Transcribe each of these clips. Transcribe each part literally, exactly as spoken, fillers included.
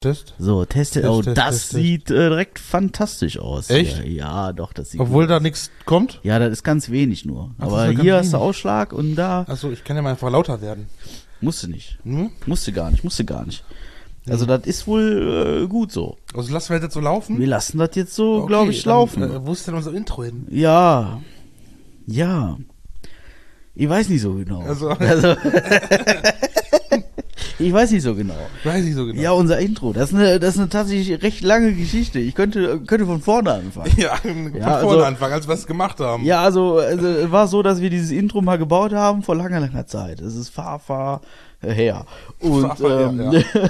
Test? So, Test. Oh, Test, das Test, sieht Test. Äh, direkt fantastisch aus. Echt? Ja, ja, doch, das sieht Obwohl gut da aus. nichts kommt? Ja, das ist ganz wenig nur. Ach, aber hier hast du Ausschlag und da... Achso, ich kann ja mal einfach lauter werden. Musste nicht. Hm? Musste gar nicht, musste gar nicht. Also das ist wohl äh, gut so. Also lassen wir das jetzt so laufen? Wir lassen das jetzt so, okay, glaube ich, dann, laufen. Äh, wo ist denn unser Intro hin? Ja. Ja. Ich weiß nicht so genau. Also, also ich weiß nicht so genau. Weiß ich so genau. Ja, unser Intro. Das ist eine, das ist eine tatsächlich recht lange Geschichte. Ich könnte, könnte von vorne anfangen. Ja, von ja, vorne also, anfangen, als wir es gemacht haben. Ja, also, also es war so, dass wir dieses Intro mal gebaut haben vor langer, langer Zeit. Es ist fahr, fahr her. Und, fahr, fahr ähm, her, ja.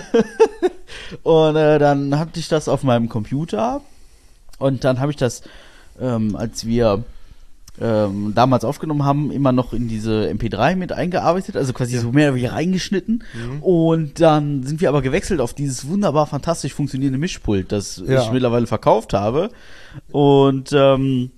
und äh, dann hatte ich das auf meinem Computer. Und dann habe ich das, ähm, als wir ähm, damals aufgenommen haben, immer noch in diese M P drei mit eingearbeitet, also quasi ja. so mehr oder weniger reingeschnitten. Mhm. Und dann sind wir aber gewechselt auf dieses wunderbar fantastisch funktionierende Mischpult, das ja. ich mittlerweile verkauft habe. Und ähm,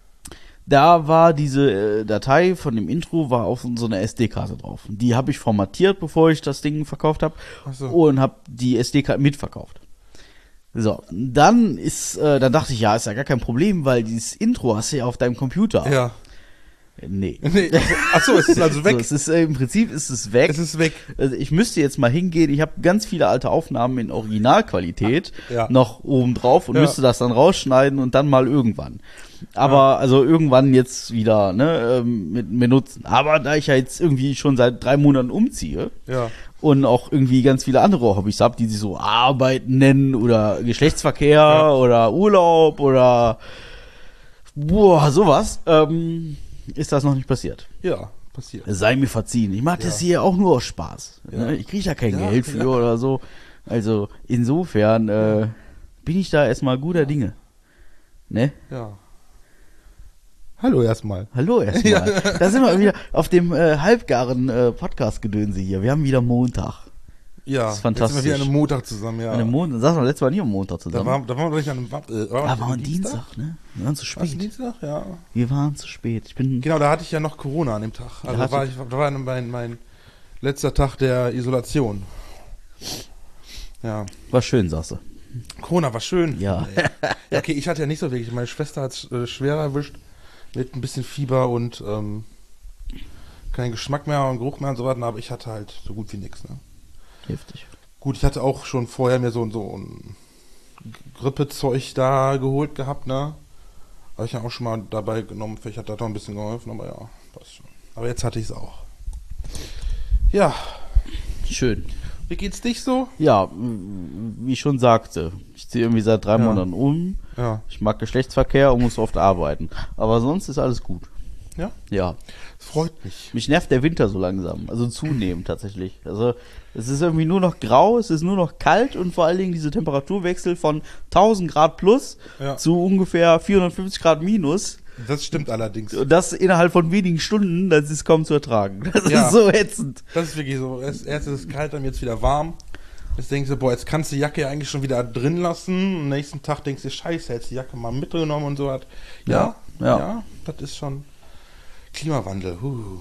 da war diese äh, Datei von dem Intro, war auf so einer S D-Karte drauf. Die habe ich formatiert, bevor ich das Ding verkauft habe. Ach so. Und habe die S D-Karte mitverkauft. So, dann ist, äh, dann dachte ich, ja, ist ja gar kein Problem, weil dieses Intro hast du ja auf deinem Computer. Ja. Nee. nee. Achso, es ist also weg. So, es ist, äh, im Prinzip ist es weg. Es ist weg. Also ich müsste jetzt mal hingehen, ich habe ganz viele alte Aufnahmen in Originalqualität ja. noch oben drauf und ja. müsste das dann rausschneiden und dann mal irgendwann. Aber, ja. also irgendwann jetzt wieder, ne, ähm, mit, mit nutzen. Aber da ich ja jetzt irgendwie schon seit drei Monaten umziehe, ja. und auch irgendwie ganz viele andere Hobbys habe, die sich so Arbeiten nennen oder Geschlechtsverkehr ja. oder Urlaub oder boah, sowas, ähm, ist das noch nicht passiert. Ja, passiert. Sei mir verziehen. Ich mache ja. das hier auch nur aus Spaß. Ja. Ne? Ich kriege ja kein ja, Geld für ja. oder so. Also insofern äh, bin ich da erstmal guter Dinge. Ne? Ja. Hallo erstmal. Hallo erstmal. Ja. Da sind wir wieder auf dem äh, halbgaren äh, Podcast-Gedönse hier. Wir haben wieder Montag. Ja, das ist fantastisch. Jetzt sind wir wieder an einem Montag zusammen, ja. An einem Montag, saßen wir letztes Mal nie am Montag zusammen. Da, war, da waren wir doch nicht an einem äh, war Da war ein Dienstag? Dienstag, ne? Wir waren zu spät. Was, Dienstag? Ja. Wir waren zu spät. Ich bin genau, da hatte ich ja noch Corona an dem Tag. Also da war, ich, da war mein, mein letzter Tag der Isolation. Ja. War schön, sagst du. Corona war schön. Ja. ja. Okay, ich hatte ja nicht so wirklich. Meine Schwester hat es äh, schwerer erwischt. Mit ein bisschen Fieber und ähm, keinen Geschmack mehr und Geruch mehr und so weiter, aber ich hatte halt so gut wie nichts. Ne? Heftig. Gut, ich hatte auch schon vorher mir so, so ein Grippezeug da geholt gehabt, ne? Habe ich ja auch schon mal dabei genommen, vielleicht hat das doch ein bisschen geholfen, aber ja, passt schon. Aber jetzt hatte ich es auch. Ja. Schön. Wie geht's dich so? Ja, wie ich schon sagte, ich ziehe irgendwie seit drei ja. Monaten um. Ja. Ich mag Geschlechtsverkehr und muss oft arbeiten. Aber sonst ist alles gut. Ja? Ja. Das freut mich. Mich nervt der Winter so langsam. Also zunehmend tatsächlich. Also es ist irgendwie nur noch grau, es ist nur noch kalt und vor allen Dingen diese Temperaturwechsel von tausend Grad plus ja. zu ungefähr vierhundertfünfzig Grad minus. Das stimmt allerdings. Und das innerhalb von wenigen Stunden, das ist kaum zu ertragen. Das ja. ist so ätzend. Das ist wirklich so. Erst, erst ist es kalt, dann wird es wieder warm. Jetzt denkst du, boah, jetzt kannst du die Jacke ja eigentlich schon wieder drin lassen. Am nächsten Tag denkst du, scheiße, hättest die Jacke mal mitgenommen und so hat. Ja, ja, ja, ja, das ist schon Klimawandel. Huh.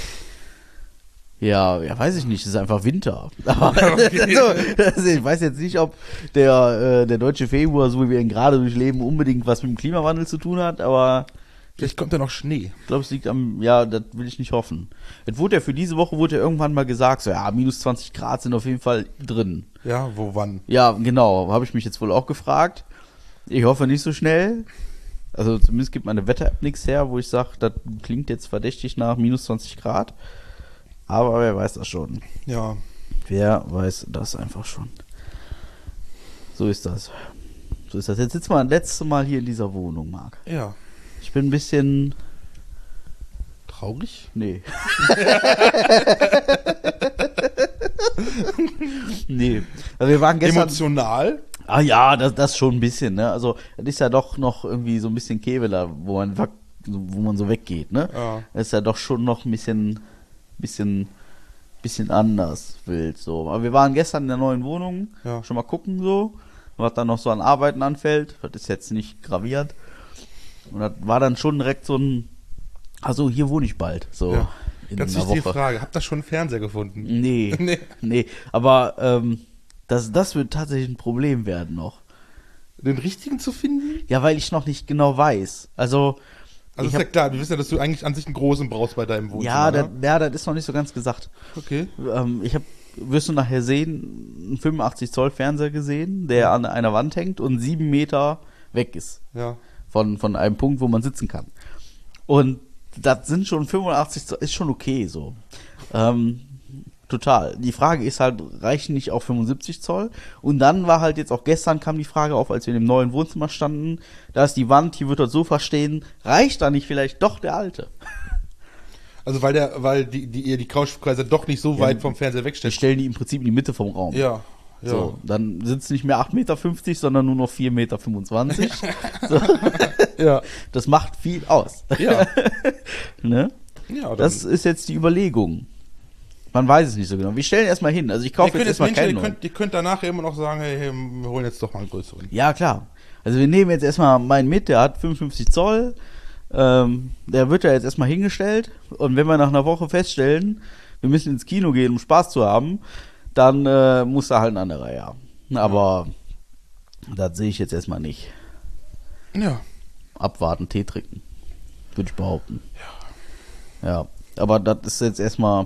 Ja, ja, weiß ich nicht, es ist einfach Winter. Aber okay. so, also ich weiß jetzt nicht, ob der, äh, der deutsche Februar, so wie wir ihn gerade durchleben, unbedingt was mit dem Klimawandel zu tun hat, aber vielleicht kommt ja noch Schnee. Ich glaube, es liegt am, ja, das will ich nicht hoffen. Es wurde ja für diese Woche wurde ja irgendwann mal gesagt, so ja, minus zwanzig Grad sind auf jeden Fall drin. Ja, wo, wann? Ja, genau, habe ich mich jetzt wohl auch gefragt. Ich hoffe nicht so schnell. Also zumindest gibt meine Wetter-App nichts her, wo ich sage, das klingt jetzt verdächtig nach minus zwanzig Grad. Aber wer weiß das schon. Ja. Wer weiß das einfach schon. So ist das. So ist das. Jetzt sitzen wir das letzte Mal hier in dieser Wohnung, Marc. Ja. Ich bin ein bisschen traurig? Nee. nee. Also wir waren gestern emotional? Ah ja, das, das schon ein bisschen, ne? Also das ist ja doch noch irgendwie so ein bisschen Keveler, wo man wo man so weggeht, ne? Ja. Das ist ja doch schon noch ein bisschen bisschen bisschen anders wild so. Aber wir waren gestern in der neuen Wohnung, ja. schon mal gucken so, was da noch so an Arbeiten anfällt. Das ist jetzt nicht gravierend. Und das war dann schon direkt so ein, also hier wohne ich bald. So ja. in Ganz einer wichtige Woche. Frage, habt ihr schon einen Fernseher gefunden? Nee, nee. nee. Aber ähm, Das, das wird tatsächlich ein Problem werden noch. Den richtigen zu finden? Ja, weil ich noch nicht genau weiß. Also, Also ist ja klar, wir wissen ja, dass du eigentlich an sich einen großen brauchst bei deinem Wohnzimmer. Ja, das, ja, das ist noch nicht so ganz gesagt. Okay. Ähm, ich habe, wirst du nachher sehen, einen fünfundachtzig Zoll Fernseher gesehen, der an einer Wand hängt und sieben Meter weg ist. Ja. Von, von einem Punkt, wo man sitzen kann. Und das sind schon fünfundachtzig Zoll, ist schon okay so. Ähm, Total. Die Frage ist halt, reichen nicht auch fünfundsiebzig Zoll? Und dann war halt jetzt auch gestern kam die Frage auf, als wir in dem neuen Wohnzimmer standen, da ist die Wand, hier wird das Sofa stehen, reicht da nicht vielleicht doch der alte? Also weil der, weil die, die, ihr die Couchpreise doch nicht so Ja, weit vom Fernseher Wir wegstellt. stellen die im Prinzip in die Mitte vom Raum. Ja. Ja. So, dann sind es nicht mehr acht Meter fünfzig, sondern nur noch vier Meter fünfundzwanzig. So. Ja. Das macht viel aus. Ja. Ne? Ja, dann, Das ist jetzt die Überlegung. Man weiß es nicht so genau. Wir stellen erstmal hin. Also ich kaufe ihr jetzt könnt erstmal jetzt keinen ihr neuen. könnt, ihr könnt danach immer noch sagen, hey, hey, wir holen jetzt doch mal einen größeren. Ja, klar. Also wir nehmen jetzt erstmal meinen mit, der hat fünfundfünfzig Zoll. Ähm, der wird ja jetzt erstmal hingestellt. Und wenn wir nach einer Woche feststellen, wir müssen ins Kino gehen, um Spaß zu haben, dann äh, muss da halt ein anderer her. Aber das sehe ich jetzt erstmal nicht. Ja. Abwarten, Tee trinken. Würde ich behaupten. Ja. Ja. Aber das ist jetzt erstmal,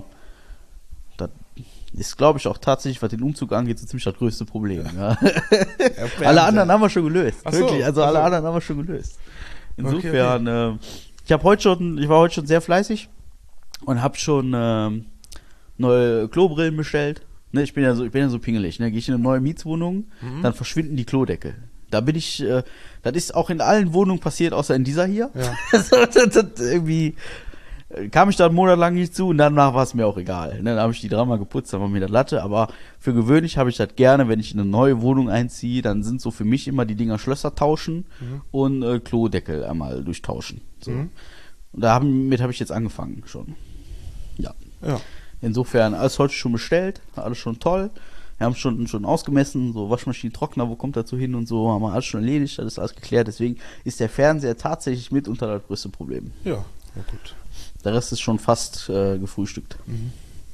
das ist, glaube ich, auch tatsächlich, was den Umzug angeht, so ziemlich das größte Problem. Ja. Ja, Alle anderen haben wir schon gelöst. Ach so, Wirklich, also ach alle so. anderen haben wir schon gelöst. Insofern, Okay, Äh, ich habe heute schon, ich war heute schon sehr fleißig und habe schon ähm, neue Klobrillen bestellt. Ne, ich bin ja so, ich bin ja so pingelig. Ne, gehe ich in eine neue Mietswohnung, Mhm. dann verschwinden die Klodeckel. Da bin ich, äh, das ist auch in allen Wohnungen passiert, außer in dieser hier. Ja. So, das, das, irgendwie äh, kam ich da einen Monat lang nicht zu und danach war es mir auch egal. Ne, dann habe ich die dreimal geputzt, dann war mir das Latte. Aber für gewöhnlich habe ich das gerne, wenn ich in eine neue Wohnung einziehe, dann sind so für mich immer die Dinger Schlösser tauschen Mhm. und äh, Klodeckel einmal durchtauschen. So. Mhm. Und damit habe ich jetzt angefangen schon. Ja. Ja. Insofern, alles heute schon bestellt, alles schon toll. Wir haben schon, schon ausgemessen, so Waschmaschinen, Trockner, wo kommt dazu hin und so, haben wir alles schon erledigt, das ist alles geklärt. Deswegen ist der Fernseher tatsächlich mitunter das größte Problem. Ja. Ja, gut. Der Rest ist schon fast äh, gefrühstückt. Mhm.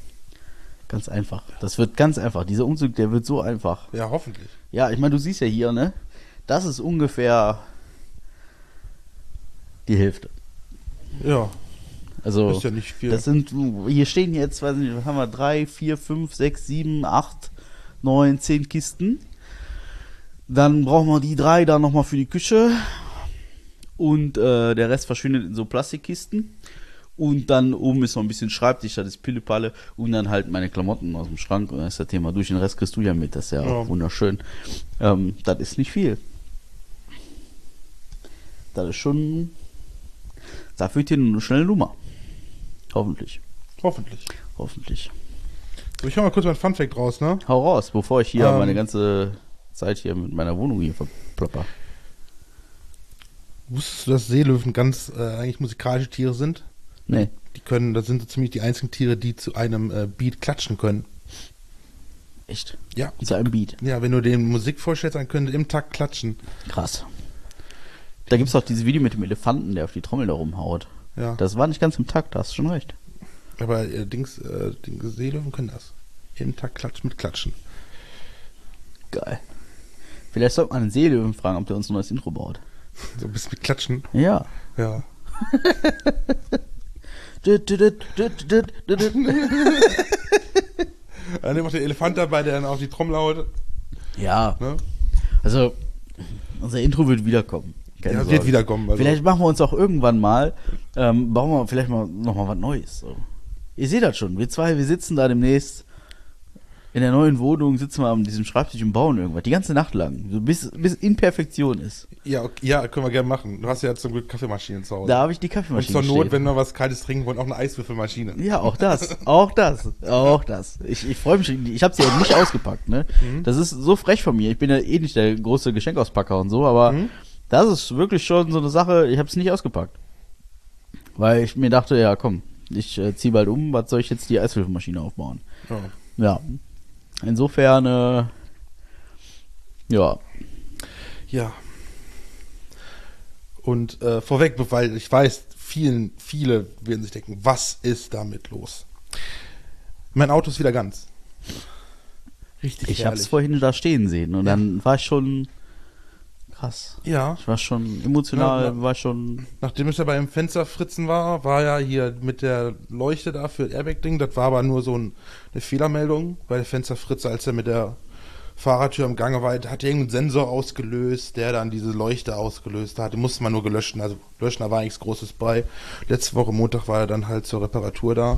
Ganz einfach. Das wird ganz einfach. Dieser Umzug, der wird so einfach. Ja, hoffentlich. Ja, ich meine, du siehst ja hier, ne? Das ist ungefähr die Hälfte. Ja. Also, Das ist ja nicht viel. das sind, hier stehen jetzt, weiß nicht, was haben wir, drei, vier, fünf, sechs, sieben, acht, neun, zehn Kisten. Dann brauchen wir die drei da nochmal für die Küche. Und äh, der Rest verschwindet in so Plastikkisten. Und dann oben ist noch ein bisschen Schreibtisch, das ist Pillepalle. Und dann halt meine Klamotten aus dem Schrank. Und dann ist das Thema durch. Den Rest kriegst du ja mit, das ist ja, Ja. auch wunderschön. Ähm, das ist nicht viel. Das ist schon, dafür wird hier eine schnelle Nummer. Hoffentlich. Hoffentlich. Hoffentlich. So, ich hau mal kurz mein Funfact raus, ne? Hau raus, bevor ich hier Ähm. meine ganze Zeit hier mit meiner Wohnung hier verplapper. Wusstest du, dass Seelöwen ganz äh, eigentlich musikalische Tiere sind? Nee. Die können, das sind so ziemlich die einzigen Tiere, die zu einem äh, Beat klatschen können. Echt? Ja. Zu einem Beat. Ja, wenn du denen Musik vorstellst, dann können die im Takt klatschen. Krass. Da gibt's auch dieses Video mit dem Elefanten, der auf die Trommel da rumhaut. Ja. Das war nicht ganz im Takt, da hast du schon recht. Aber äh, Dings, äh, Dings, Seelöwen können das. Im Takt klatschen mit Klatschen. Geil. Vielleicht sollte man einen Seelöwen fragen, ob der uns ein neues Intro baut. So ein bisschen mit Klatschen. Ja. Ja. Dann nimmt auch der Elefant dabei, der dann auf die Trommel haut. Ja, Ne? also unser Intro wird wiederkommen. Keine Ja, Sorge. wird wiederkommen. Also. Vielleicht machen wir uns auch irgendwann mal, ähm, bauen wir vielleicht mal nochmal was Neues. So. Ihr seht das schon, wir zwei, wir sitzen da demnächst in der neuen Wohnung, sitzen wir an diesem Schreibtisch und bauen irgendwas, die ganze Nacht lang, so bis, bis in Perfektion ist. Ja, okay, ja, können wir gerne machen. Du hast ja zum Glück Kaffeemaschinen zu Hause. Da habe ich die Und Kaffeemaschine zur Not, stehen. wenn wir was Kaltes trinken wollen, auch eine Eiswürfelmaschine. Ja, auch das, auch das, auch das. Ich, ich freue mich, ich habe sie ja nicht ausgepackt, ne? Mhm. Das ist so frech von mir. Ich bin ja eh nicht der große Geschenkauspacker und so, aber Mhm. das ist wirklich schon so eine Sache, ich habe es nicht ausgepackt. Weil ich mir dachte, ja komm, ich äh, ziehe bald um, was soll ich jetzt die Eiswürfelmaschine aufbauen? Ja. Ja, insofern, äh, ja, Ja. Und äh, vorweg, weil ich weiß, vielen, viele werden sich denken, was ist damit los? Mein Auto ist wieder ganz. Richtig Ich herrlich. hab's vorhin da stehen sehen und Ja. dann war ich schon krass. Ja. Ich war schon emotional, Ja, na- war schon. Nachdem es ja beim Fensterfritzen war, war ja hier mit der Leuchte da für Airbag-Ding, das war aber nur so ein, eine Fehlermeldung bei der Fensterfritze, als er mit der Fahrradtür am Gange war, hat irgendein Sensor ausgelöst, der dann diese Leuchte ausgelöst hat. Die musste man nur gelöschen, also löschen, da war nichts Großes bei. Letzte Woche Montag war er dann halt zur Reparatur da.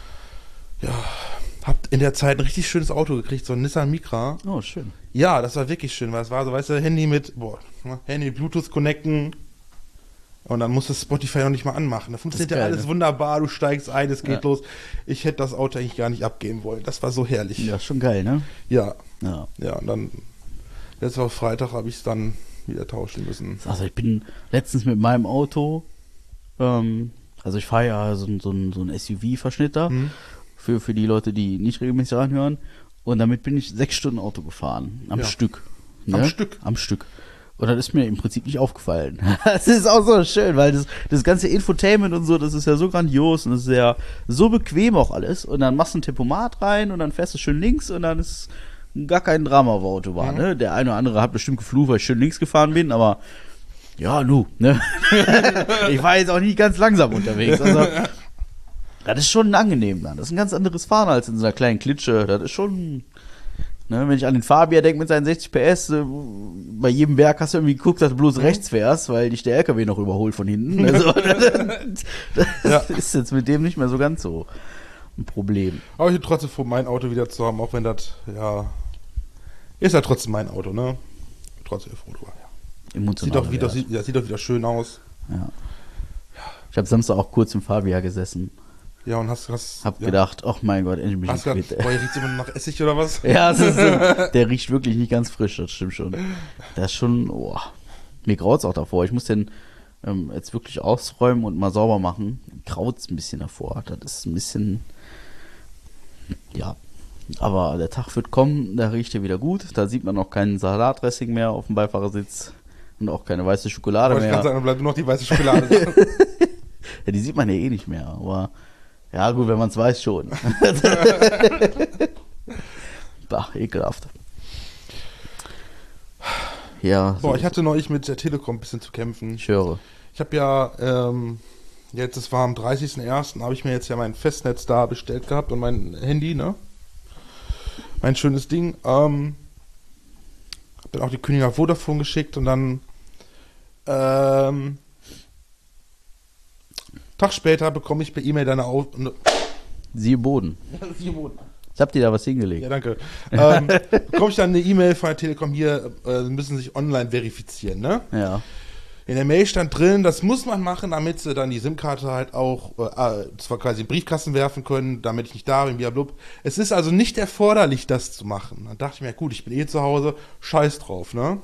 Ja, habt in der Zeit ein richtig schönes Auto gekriegt, so ein Nissan Micra. Oh, schön. Ja, das war wirklich schön, weil es war so, weißt du, Handy mit, boah, ne, Handy Bluetooth connecten und dann musst du Spotify noch nicht mal anmachen. Da funktioniert ja geil, alles ne? wunderbar, du steigst ein, es geht Ja. los. Ich hätte das Auto eigentlich gar nicht abgeben wollen. Das war so herrlich. Ja, schon geil, ne? Ja, Ja. ja, und dann, letzte Woche Freitag habe ich es dann wieder tauschen müssen. Also ich bin letztens mit meinem Auto, ähm, also ich fahre ja so, ein- so, ein- so ein S U V-Verschnitter Mhm. für, für die Leute, die nicht regelmäßig reinhören. Und damit bin ich sechs Stunden Auto gefahren. Am Ja. Stück. Am Stück? Am Stück. Und das ist mir im Prinzip nicht aufgefallen. Das ist auch so schön, weil das, das ganze Infotainment und so, das ist ja so grandios und das ist ja so bequem auch alles. Und dann machst du ein Tempomat rein und dann fährst du schön links und dann ist gar kein Drama auf der Autobahn. Mhm. Ne? Der eine oder andere hat bestimmt geflucht, weil ich schön links gefahren bin, aber ja, nu. Ne? Ich war jetzt auch nicht ganz langsam unterwegs. Also, das ist schon angenehm dann. Das ist ein ganz anderes Fahren als in so einer kleinen Klitsche. Das ist schon. Ne, wenn ich an den Fabian denke mit seinen sechzig P S, äh, bei jedem Berg hast du irgendwie geguckt, dass du bloß rechts fährst, weil dich der L K W noch überholt von hinten. Also, das Ja. ist jetzt mit dem nicht mehr so ganz so ein Problem. Aber ich bin trotzdem froh, mein Auto wieder zu haben, auch wenn das, ja, ist ja trotzdem mein Auto, ne? Trotzdem froh drüber, ja. Sieht Emotional. doch wieder, sieht, ja, sieht doch wieder schön aus. Ja. Ich habe Samstag auch kurz im Fabian gesessen. Ja, und hast, hast, Hab ja. gedacht, ach mein Gott, endlich bin ich Hast du quitt. gedacht, boah, hier riecht's immer noch nach Essig oder was? Ja, das ist, so- der riecht wirklich nicht ganz frisch, das stimmt schon. Das ist schon, oh, mir graut's auch davor. Ich muss den ähm, jetzt wirklich ausräumen und mal sauber machen. Graut's ein bisschen davor. Das ist ein bisschen, ja. Aber der Tag wird kommen, da riecht er wieder gut. Da sieht man auch keinen Salatdressing mehr auf dem Beifahrersitz und auch keine weiße Schokolade Wollte ich mehr. gerade sagen, dann bleibt nur noch die weiße Schokolade. Ja, die sieht man ja eh nicht mehr, aber ja gut, wenn man es weiß schon. Bah, ekelhaft. Ja, Boah, so, ich hatte neulich mit der Telekom ein bisschen zu kämpfen. ich höre. Ich habe ja, ähm, jetzt, es war am dreißigsten ersten habe ich mir jetzt ja mein Festnetz da bestellt gehabt und mein Handy, ne? Mein schönes Ding. Ähm, hab dann auch die Kündigung auf Vodafone geschickt und dann, ähm, Tag später bekomme ich per E-Mail deine Auf... Ne, Siehe Boden. Jetzt habt ihr da was hingelegt. ja, danke. Ähm, bekomme ich dann eine E-Mail von der Telekom hier, äh, müssen sich online verifizieren, ne? Ja. In der Mail stand drin, das muss man machen, damit sie dann die SIM-Karte halt auch äh, zwar quasi in den Briefkasten werfen können, damit ich nicht da bin, blablabla. Es ist also nicht erforderlich, das zu machen. Dann dachte ich mir, gut, ich bin eh zu Hause, scheiß drauf, ne?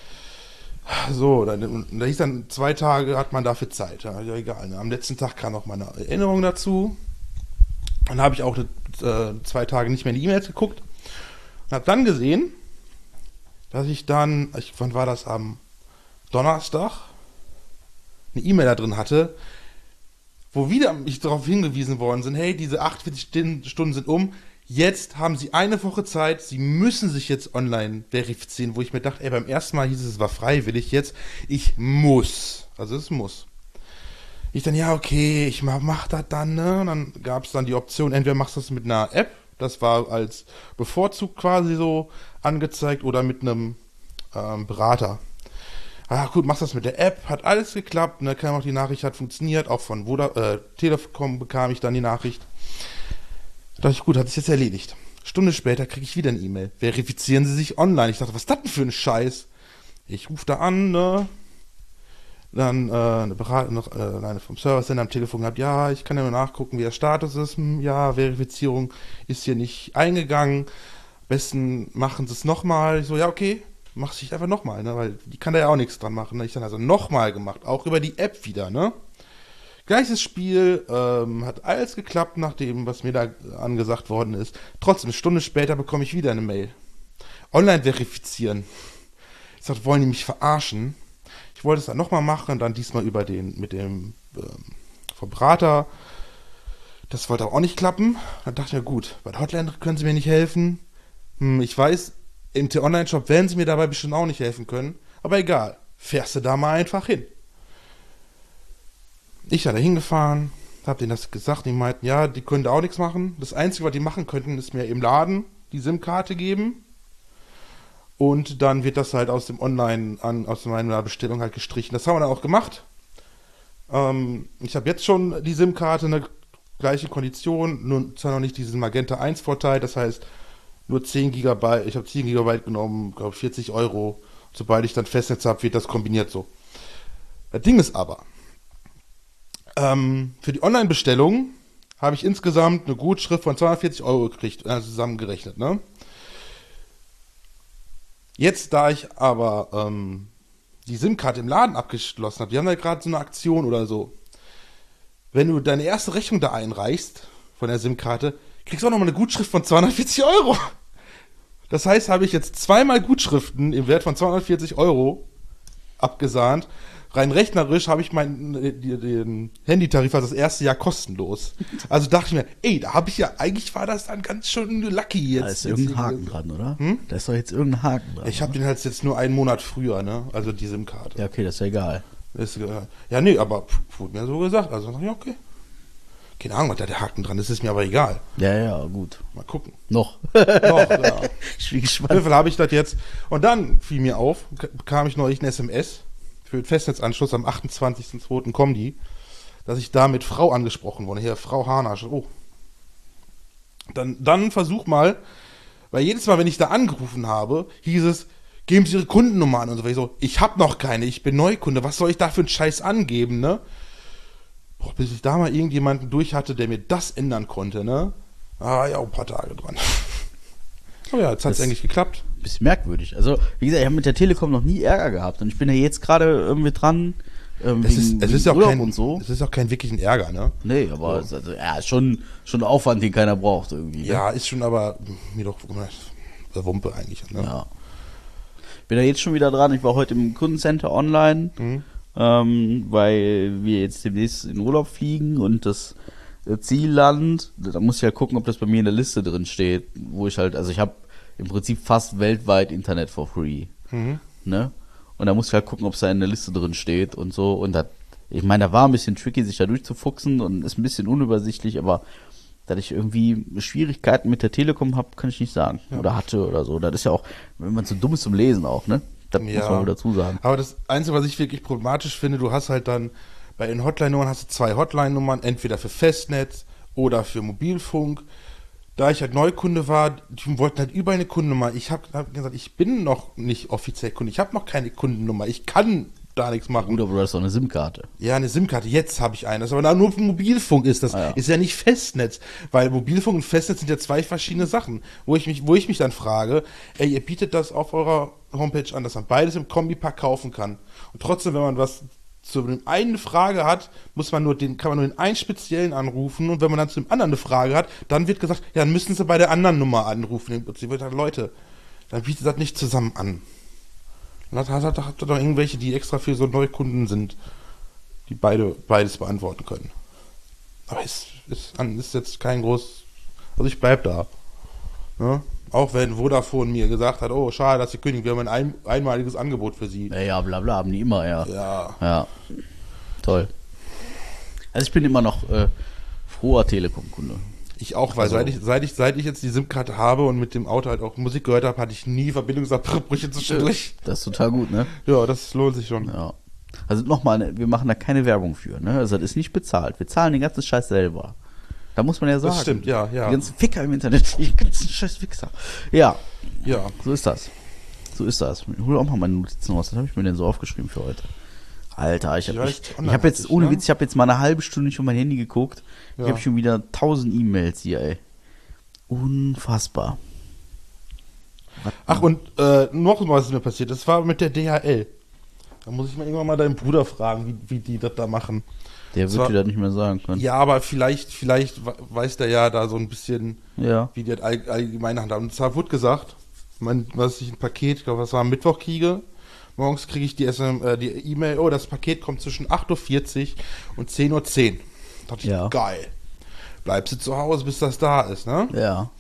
So, dann, da hieß dann, zwei Tage hat man dafür Zeit. Ja, ja egal. Ne? Am letzten Tag kam noch meine Erinnerung dazu. Dann habe ich auch äh, zwei Tage nicht mehr in die E-Mails geguckt und habe dann gesehen, dass ich dann, ich, wann war das, am Donnerstag, eine E-Mail da drin hatte, wo wieder mich darauf hingewiesen worden sind, hey, diese achtundvierzig Stunden sind um, jetzt haben sie eine Woche Zeit, sie müssen sich jetzt online verifizieren, wo ich mir dachte, ey, beim ersten Mal hieß es, es war freiwillig, jetzt, ich muss, also es muss. Ich dann, ja, okay, ich mach, mach das dann, ne, und dann gab es dann die Option, entweder machst du das mit einer App, das war als bevorzugt quasi so angezeigt, oder mit einem ähm, Berater. Ah, gut, machst das mit der App, hat alles geklappt, ne, kam auch die Nachricht, hat funktioniert, auch von Voda, äh, Telekom bekam ich dann die Nachricht. Da dachte ich, gut, hat sich jetzt erledigt. Stunde später kriege ich wieder eine E-Mail. Verifizieren Sie sich online. Ich dachte, was ist das denn für ein Scheiß? Ich rufe da an, ne, dann äh, eine Beratung, noch, äh, eine vom Service am Telefon gehabt, ja, ich kann ja nur nachgucken, wie der Status ist. Hm, ja, Verifizierung ist hier nicht eingegangen. Am besten machen Sie es nochmal. Ich so, ja, okay. Mach ich einfach nochmal, ne? Weil die kann da ja auch nichts dran machen. Ne? Ich dann also nochmal gemacht, auch über die App wieder, ne? Gleiches Spiel, ähm, hat alles geklappt nach dem, was mir da angesagt worden ist. Trotzdem, eine Stunde später bekomme ich wieder eine Mail. Online verifizieren. Ich sagte, wollen die mich verarschen? Ich wollte es dann nochmal machen, dann diesmal über den, mit dem ähm, vom Berater. Das wollte auch nicht klappen. Dann dachte ich mir, gut, bei der Hotline können sie mir nicht helfen. hm, ich weiß, im T-Online-Shop werden sie mir dabei bestimmt auch nicht helfen können, aber egal, fährst du da mal einfach hin. Ich bin da hingefahren, hab denen das gesagt, die meinten, ja, die können da auch nichts machen. Das Einzige, was die machen könnten, ist mir im Laden die SIM-Karte geben und dann wird das halt aus dem Online, an, aus meiner Bestellung halt gestrichen. Das haben wir dann auch gemacht. Ähm, ich habe jetzt schon die SIM-Karte, eine gleiche Kondition, nur zwar noch nicht diesen Magenta eins Vorteil, das heißt nur zehn Gigabyte, ich habe zehn Gigabyte genommen, glaube vierzig Euro. Sobald ich dann Festnetz habe, wird das kombiniert so. Das Ding ist aber, ähm, für die Online-Bestellung habe ich insgesamt eine Gutschrift von zweihundertvierzig Euro gekriegt, also zusammengerechnet, ne? Jetzt, da ich aber ähm, die SIM-Karte im Laden abgeschlossen habe, die haben da gerade so eine Aktion oder so. Wenn du deine erste Rechnung da einreichst von der SIM-Karte, kriegst du auch nochmal eine Gutschrift von zweihundertvierzig Euro. Das heißt, habe ich jetzt zweimal Gutschriften im Wert von zweihundertvierzig Euro abgesahnt. Rein rechnerisch habe ich meinen den Handytarif also das erste Jahr kostenlos. Also dachte ich mir, ey, da habe ich ja, eigentlich war das dann ganz schön lucky jetzt. Da ist irgendein Haken dran, oder? Hm? Da ist doch jetzt irgendein Haken dran. Ich habe den halt jetzt nur einen Monat früher, ne? Also die SIM-Karte. Ja, okay, das ist ja egal. Ist, ja, nee, aber wurde mir so gesagt. Also dachte ich, okay. Keine Ahnung, was da der Haken dran ist, ist mir aber egal. Ja, ja, gut. Mal gucken. Noch. Noch, ja. Ich bin Auf gespannt. jeden Fall habe ich das jetzt. Und dann fiel mir auf, bekam ich neulich ein S M S für den Festnetzanschluss am achtundzwanzigsten zweiten kommen die, dass ich da mit Frau angesprochen wurde. Hier, Frau Hanasch. Oh. Dann, dann versuch mal, weil jedes Mal, wenn ich da angerufen habe, hieß es, geben Sie Ihre Kundennummer an und so. Ich so, ich habe noch keine, ich bin Neukunde, was soll ich da für einen Scheiß angeben, ne? Boah, bis ich da mal irgendjemanden durch hatte, der mir das ändern konnte, ne? Ah, ja, ein paar Tage dran. Oh ja, jetzt hat es eigentlich geklappt. Bisschen merkwürdig. Also, wie gesagt, ich habe mit der Telekom noch nie Ärger gehabt und ich bin ja jetzt gerade irgendwie dran. Ähm, Es wegen, ist, es wegen ist auch Urlaub kein, und so. es ist auch kein wirklichen Ärger, ne? Nee, aber es ist also, ja, ist schon, schon Aufwand, den keiner braucht irgendwie. Ne? Ja, ist schon aber mir doch äh, Wumpe eigentlich, ne? Ja. Bin da jetzt schon wieder dran. Ich war heute im Kundencenter online, Mhm. ähm, weil wir jetzt demnächst in Urlaub fliegen und das äh, Zielland, da muss ich ja gucken, ob das bei mir in der Liste drin steht, wo ich halt, also ich habe im Prinzip fast weltweit Internet for free, Mhm. ne? Und da muss ich halt gucken, ob es da in der Liste drin steht und so. Und das, ich meine, da war ein bisschen tricky, sich da durchzufuchsen und ist ein bisschen unübersichtlich, aber dass ich irgendwie Schwierigkeiten mit der Telekom habe, kann ich nicht sagen. Ja. Oder hatte oder so. Das ist ja auch, wenn man so dumm ist zum Lesen auch, ne? Das Ja. muss man wohl dazu sagen. Aber das Einzige, was ich wirklich problematisch finde, du hast halt dann, bei den Hotline-Nummern hast du zwei Hotline-Nummern, entweder für Festnetz oder für Mobilfunk. Da ich halt Neukunde war, die wollten halt über eine Kundennummer. Ich habe hab gesagt, ich bin noch nicht offiziell Kunde, ich habe noch keine Kundennummer, ich kann da nichts machen. Gut, aber du hast doch eine SIM-Karte. Ja, eine SIM-Karte, jetzt habe ich eine. Das ist aber nur für Mobilfunk ist das. Ah, ja. Ist ja nicht Festnetz. Weil Mobilfunk und Festnetz sind ja zwei verschiedene Sachen. Wo ich mich, wo ich mich dann frage, ey, ihr bietet das auf eurer Homepage an, dass man beides im Kombipack kaufen kann. Und trotzdem, wenn man was zu dem einen eine Frage hat, muss man nur den, kann man nur den einen speziellen anrufen. Und wenn man dann zu dem anderen eine Frage hat, dann wird gesagt, ja, dann müssen sie bei der anderen Nummer anrufen. Sie wird halt, Leute, dann bietet das nicht zusammen an. Und hat, hat, hat, hat doch irgendwelche, die extra für so Neukunden sind, die beide beides beantworten können. Aber es ist, ist jetzt kein groß. Also ich bleib da. Ne? Auch wenn Vodafone mir gesagt hat, oh, schade, dass sie kündigen, wir haben ein, ein einmaliges Angebot für sie. Ja, ja, bla bla, haben die immer, ja. Ja. Ja. Toll. Also ich bin immer noch äh, froher Telekom-Kunde. Ich auch, weil Also- seit, ich, seit, ich, seit ich jetzt die SIM-Karte habe und mit dem Auto halt auch Musik gehört habe, hatte ich nie Verbindungsabbrüche zwischendurch. Das ist total gut, ne? Ja, das lohnt sich schon. Ja. Also nochmal, wir machen da keine Werbung für, ne? Also das ist nicht bezahlt. Wir zahlen den ganzen Scheiß selber. Da muss man ja sagen. Das stimmt, ja, ja. Die ganzen Ficker im Internet, die ganzen scheiß Wichser. Ja, Ja. so ist das. So ist das. Ich hole auch mal meine Notizen raus. Was habe ich mir denn so aufgeschrieben für heute? Alter, ich habe Vielleicht ich, online ich hab jetzt, hatte ich, ohne ne? Witz, ich habe jetzt mal eine halbe Stunde nicht auf mein Handy geguckt. Ich Ja. habe schon wieder tausend E-Mails hier, ey. Unfassbar. Ach, und äh, noch was ist mir passiert. Das war mit der D H L. Da muss ich mal irgendwann mal deinen Bruder fragen, wie, wie die das da machen. Der Das wird war- dir das nicht mehr sagen können. Ja, aber vielleicht, vielleicht we- weiß der ja da so ein bisschen, Ja. wie die das all, allgemein handhaben. Und zwar wurde gesagt, mein, was ich ein Paket, ich glaube, was war am Mittwoch kriege. Morgens kriege ich die S M, äh, die E-Mail, oh, das Paket kommt zwischen acht Uhr vierzig und zehn Uhr zehn. Da dachte ich, Ja. geil. Bleibst du zu Hause, bis das da ist, ne? Ja.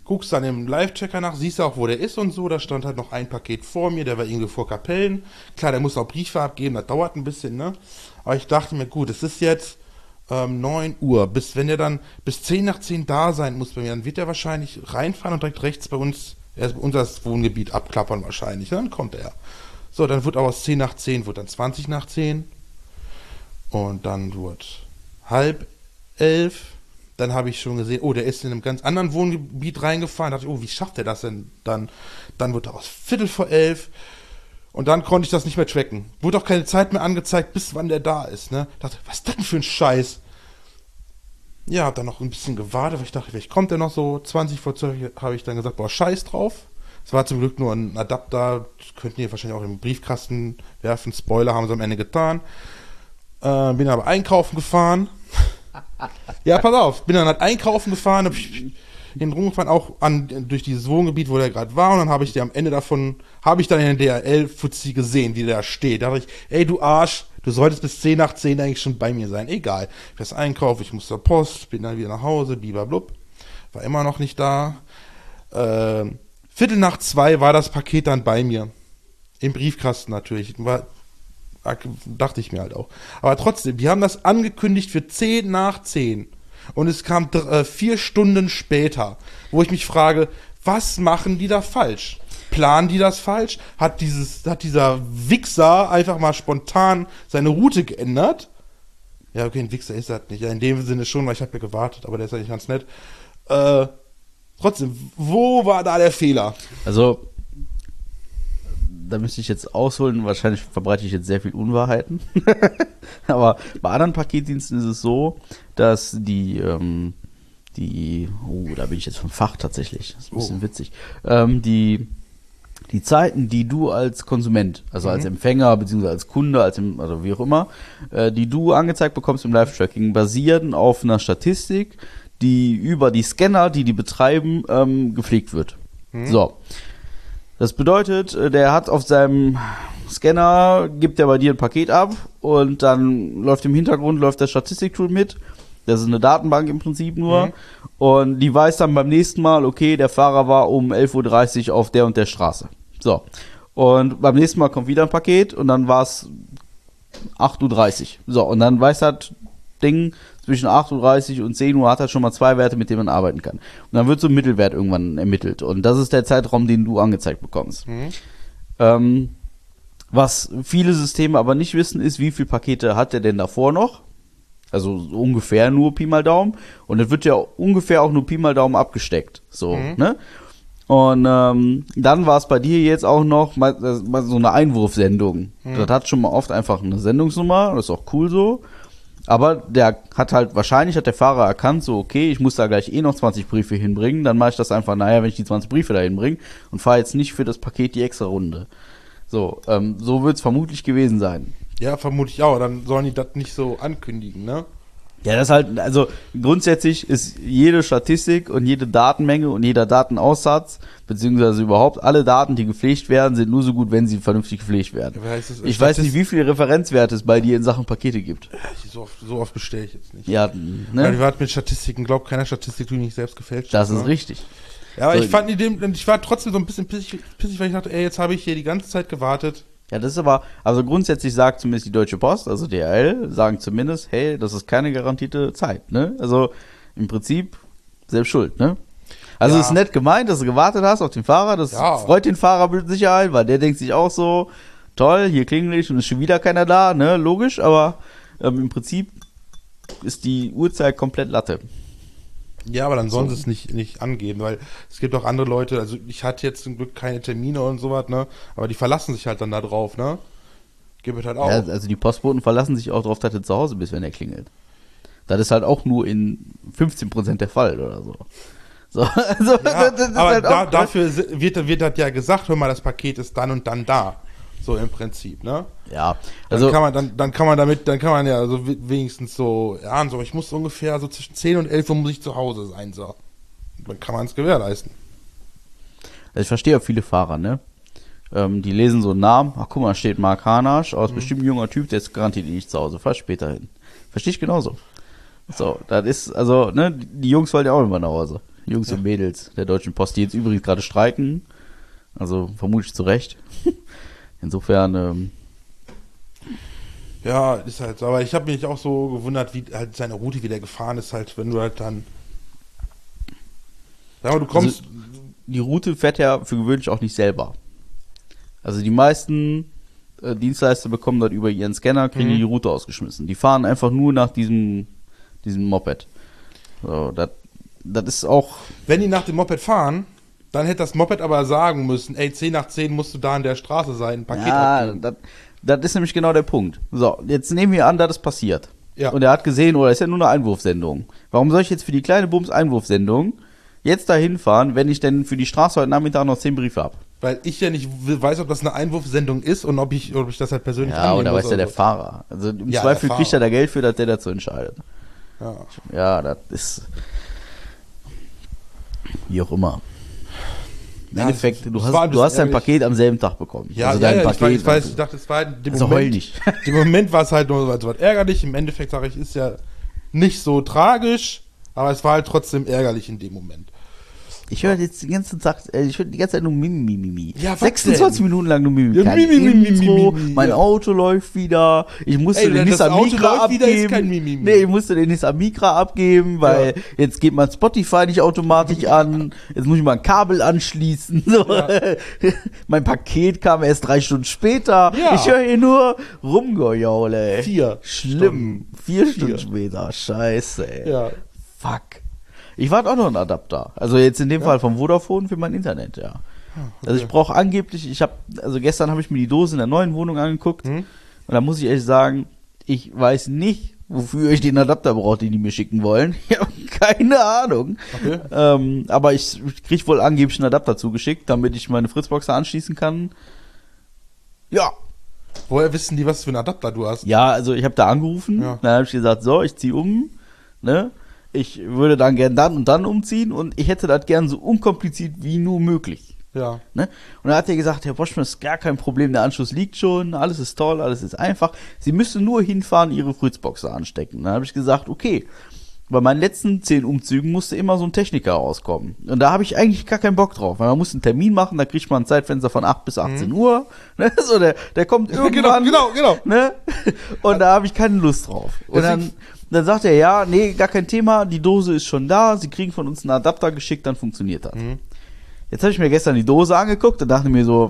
guckst dann im Live-Checker nach, siehst auch, wo der ist und so. Da stand halt noch ein Paket vor mir, der war irgendwie vor Kapellen. Klar, der muss auch Briefe abgeben, das dauert ein bisschen, ne? Aber ich dachte mir, gut, es ist jetzt ähm, neun Uhr. Bis, wenn der dann bis zehn nach zehn da sein muss bei mir, dann wird er wahrscheinlich reinfahren und direkt rechts bei uns, er ist unser Wohngebiet abklappern wahrscheinlich. Dann kommt er. So, dann wird auch aus zehn nach zehn, wird dann zwanzig nach zehn. Und dann wird halb elf. Dann habe ich schon gesehen, oh, der ist in einem ganz anderen Wohngebiet reingefahren. Da dachte ich, oh, wie schafft der das denn dann? Dann wird daraus Viertel vor elf. Und dann konnte ich das nicht mehr tracken. Wurde auch keine Zeit mehr angezeigt, bis wann der da ist. Ne? Ich dachte, was ist das denn für ein Scheiß? Ja, hab dann noch ein bisschen gewartet, weil ich dachte, vielleicht kommt der noch so. zwanzig vor zwölf habe ich dann gesagt, boah, scheiß drauf. Es war zum Glück nur ein Adapter. Das könnten die wahrscheinlich auch im Briefkasten werfen. Spoiler haben sie am Ende getan. Äh, bin aber einkaufen gefahren. Ja, pass auf, bin dann halt einkaufen gefahren, hab ich den rumgefahren, auch an, durch dieses Wohngebiet, wo der gerade war, und dann habe ich dir am Ende davon, habe ich dann in der D H L-Fuzzi gesehen, wie der da steht. Da dachte ich, ey, du Arsch, du solltest bis zehn nach zehn eigentlich schon bei mir sein. Egal, ich was einkaufen, ich muss zur Post, bin dann wieder nach Hause, bibablub, war immer noch nicht da. Äh, Viertel nach zwei war das Paket dann bei mir. Im Briefkasten natürlich, war... dachte ich mir halt auch. Aber trotzdem, die haben das angekündigt für zehn nach zehn. Und es kam äh, vier Stunden später, wo ich mich frage, was machen die da falsch? Planen die das falsch? Hat dieses, hat dieser Wichser einfach mal spontan seine Route geändert? Ja, okay, ein Wichser ist das nicht. Ja, in dem Sinne schon, weil ich habe ja gewartet, aber der ist eigentlich ganz nett. Äh, trotzdem, wo war da der Fehler? Also, da müsste ich jetzt ausholen, wahrscheinlich verbreite ich jetzt sehr viel Unwahrheiten. Aber bei anderen Paketdiensten ist es so, dass die, ähm, die, oh, da bin ich jetzt vom Fach tatsächlich, das ist ein bisschen oh. witzig, ähm, die, die Zeiten, die du als Konsument, also mhm. als Empfänger, beziehungsweise als Kunde, als im, also wie auch immer, äh, die du angezeigt bekommst im Live-Tracking, basieren auf einer Statistik, die über die Scanner, die die betreiben, ähm, gepflegt wird. Mhm. So. Das bedeutet, der hat auf seinem Scanner, gibt er bei dir ein Paket ab und dann läuft im Hintergrund, läuft das Statistiktool mit. Das ist eine Datenbank im Prinzip nur. Mhm. Und die weiß dann beim nächsten Mal, okay, der Fahrer war um elf Uhr dreißig auf der und der Straße. So. Und beim nächsten Mal kommt wieder ein Paket und dann war es acht Uhr dreißig. So, und dann weiß das Ding, zwischen acht Uhr dreißig und zehn Uhr hat er schon mal zwei Werte, mit denen man arbeiten kann. Und dann wird so ein Mittelwert irgendwann ermittelt. Und das ist der Zeitraum, den du angezeigt bekommst. Mhm. Ähm, was viele Systeme aber nicht wissen, ist, wie viele Pakete hat der denn davor noch? Also so ungefähr nur Pi mal Daumen. Und das wird ja ungefähr auch nur Pi mal Daumen abgesteckt. So, mhm. ne? Und ähm, dann war es bei dir jetzt auch noch mal, mal so eine Einwurfsendung. Mhm. Das hat schon mal oft einfach eine Sendungsnummer. Das ist auch cool so. Aber der hat halt, wahrscheinlich hat der Fahrer erkannt, so, okay, ich muss da gleich eh noch zwanzig Briefe hinbringen, dann mache ich das einfach, naja, wenn ich die zwanzig Briefe da hinbringe und fahre jetzt nicht für das Paket die extra Runde. So, ähm, so wird es vermutlich gewesen sein. Ja, vermutlich auch, dann sollen die das nicht so ankündigen, ne? Ja, das halt, also grundsätzlich ist jede Statistik und jede Datenmenge und jeder Datenaussatz, beziehungsweise überhaupt alle Daten, die gepflegt werden, sind nur so gut, wenn sie vernünftig gepflegt werden. Ja, heißt das, ich weiß nicht, wie viele Referenzwerte es bei dir in Sachen Pakete gibt. Ja, so oft, so oft bestelle ich jetzt nicht. Ja, ne? Weil die war mit Statistiken, glaubt keiner Statistik, die nicht selbst gefälscht Das ist ne? richtig. Ja, aber so, ich fand die dem, ich war trotzdem so ein bisschen pissig, pissig, weil ich dachte, ey, jetzt habe ich hier die ganze Zeit gewartet. Ja, das ist aber, also grundsätzlich sagt zumindest die Deutsche Post, also D H L, sagen zumindest, hey, das ist keine garantierte Zeit, ne? Also im Prinzip selbst schuld, ne? Also ja. Ist nett gemeint, dass du gewartet hast auf den Fahrer, das ja. freut den Fahrer mit Sicherheit, weil der denkt sich auch so, toll, hier klingel ich und ist schon wieder keiner da, ne? Logisch, aber ähm, im Prinzip ist die Uhrzeit komplett Latte. Ja, aber dann sollen so. sie es nicht, nicht angeben, weil es gibt auch andere Leute, also ich hatte jetzt zum Glück keine Termine und sowas, ne, aber die verlassen sich halt dann da drauf, ne, gibt es halt auch. Ja, also die Postboten verlassen sich auch drauf, dass du zu Hause bist, wenn er klingelt. Das ist halt auch nur in fünfzehn Prozent der Fall oder so. So, also, ja, das ist aber halt da, auch, dafür wird, wird das ja gesagt, hör mal, das Paket ist dann und dann da. So im Prinzip, ne? Ja, also dann kann man dann, dann kann man damit, dann kann man ja so wenigstens so, ja, so ich muss ungefähr so zwischen zehn und elf Uhr muss ich zu Hause sein, so. Dann kann man es gewährleisten. Also ich verstehe auch viele Fahrer, ne? Ähm, die lesen so einen Namen, ach guck mal, steht Mark Hanasch, aus mhm. bestimmt ein junger Typ, der ist garantiert nicht zu Hause, fahr später hin. Verstehe ich genauso. So, das ist, also, ne, die Jungs wollen ja auch immer nach Hause. Jungs Ja. und Mädels der Deutschen Post, die jetzt übrigens gerade streiken. Also vermutlich zu Recht. Insofern, ähm, Ja, ist halt so. Aber ich habe mich auch so gewundert, wie halt seine Route wieder gefahren ist, halt, wenn du halt dann. Sag mal, du kommst. Also, die Route fährt ja für gewöhnlich auch nicht selber. Also die meisten äh, Dienstleister bekommen dort über ihren Scanner, kriegen Mhm. die, die Route ausgeschmissen. Die fahren einfach nur nach diesem, diesem Moped. So, das das ist auch, wenn die nach dem Moped fahren, dann hätte das Moped aber sagen müssen, ey, zehn nach zehn musst du da an der Straße sein, ein Paket ja, abgeben. das, das ist nämlich genau der Punkt. So, jetzt nehmen wir an, dass das passiert. Ja. Und er hat gesehen, oder ist ja nur eine Einwurfsendung. Warum soll ich jetzt für die kleine Bums-Einwurfsendung jetzt dahin fahren, wenn ich denn für die Straße heute Nachmittag noch zehn Briefe habe? Weil ich ja nicht weiß, ob das eine Einwurfsendung ist und ob ich, ob ich das halt persönlich Ja, annehmen oder muss weiß ja der so. Fahrer. Also im Ja, Zweifel der kriegt Fahrer. er da Geld für, dass der dazu entscheidet. Ja. Ja, das ist wie auch immer. Im Ja, Endeffekt, es- du es hast, war ein du hast dein bisschen Paket am selben Tag bekommen. Ja, also ja, dein ja, ich, weiß, ich weiß, ich also, dachte, es war in dem also heul Moment, nicht. im Moment war es halt nur so was ärgerlich, im Endeffekt sage ich, ist ja nicht so tragisch, aber es war halt trotzdem ärgerlich in dem Moment. Ich höre jetzt die ganze Zeit, äh, ich höre die ganze Zeit nur Mimi, Mimi. Ja, was sechsundzwanzig denn? Minuten lang nur Mimi. Ja, Kein Mimi, Mimi, Intro, Mimi, mein ja. Auto läuft wieder. Ich musste Ey, den das Nissan Auto Micra läuft wieder, abgeben. ist kein Mimi. Nee, ich musste den Nissan Micra abgeben, weil Ja. jetzt geht mein Spotify nicht automatisch an. Jetzt muss ich mal ein Kabel anschließen. So. Ja. Mein Paket kam erst drei Stunden später. Ja. Ich höre hier nur rumgejaule. Vier Schlimm. Stunden. Vier Stunden Vier. später. Scheiße, ey. Ja. Fuck. Ich warte auch noch einen Adapter. Also jetzt in dem Ja. Fall vom Vodafone für mein Internet, ja. okay. Also ich brauche angeblich, ich habe, also gestern habe ich mir die Dose in der neuen Wohnung angeguckt Hm? und da muss ich ehrlich sagen, ich weiß nicht, wofür ich den Adapter brauche, den die mir schicken wollen. Ich habe keine Ahnung. Okay. Ähm, aber ich krieg wohl angeblich einen Adapter zugeschickt, damit ich meine Fritzbox da anschließen kann. Ja. Woher wissen die, was für einen Adapter du hast? Ja, also ich habe da angerufen, Ja. dann habe ich gesagt, so, ich ziehe um, ne? Ich würde dann gern dann und dann umziehen und ich hätte das gern so unkompliziert wie nur möglich. Ja. Ne? Und dann hat er gesagt, Herr Boschmann, ist gar kein Problem, der Anschluss liegt schon, alles ist toll, alles ist einfach. Sie müssen nur hinfahren, Ihre Fritzbox anstecken. Dann habe ich gesagt, okay. Bei meinen letzten zehn Umzügen musste immer so ein Techniker rauskommen. Und da habe ich eigentlich gar keinen Bock drauf, weil man muss einen Termin machen, da kriegt man ein Zeitfenster von acht bis achtzehn Uhr. Ne? So, der, der kommt irgendwann. genau, genau, genau. Ne? Und da habe ich keine Lust drauf. Und dann, Deswegen- dann sagt er, ja, nee, gar kein Thema, die Dose ist schon da, Sie kriegen von uns einen Adapter geschickt, dann funktioniert das. Mhm. Jetzt habe ich mir gestern die Dose angeguckt und dachte mir so,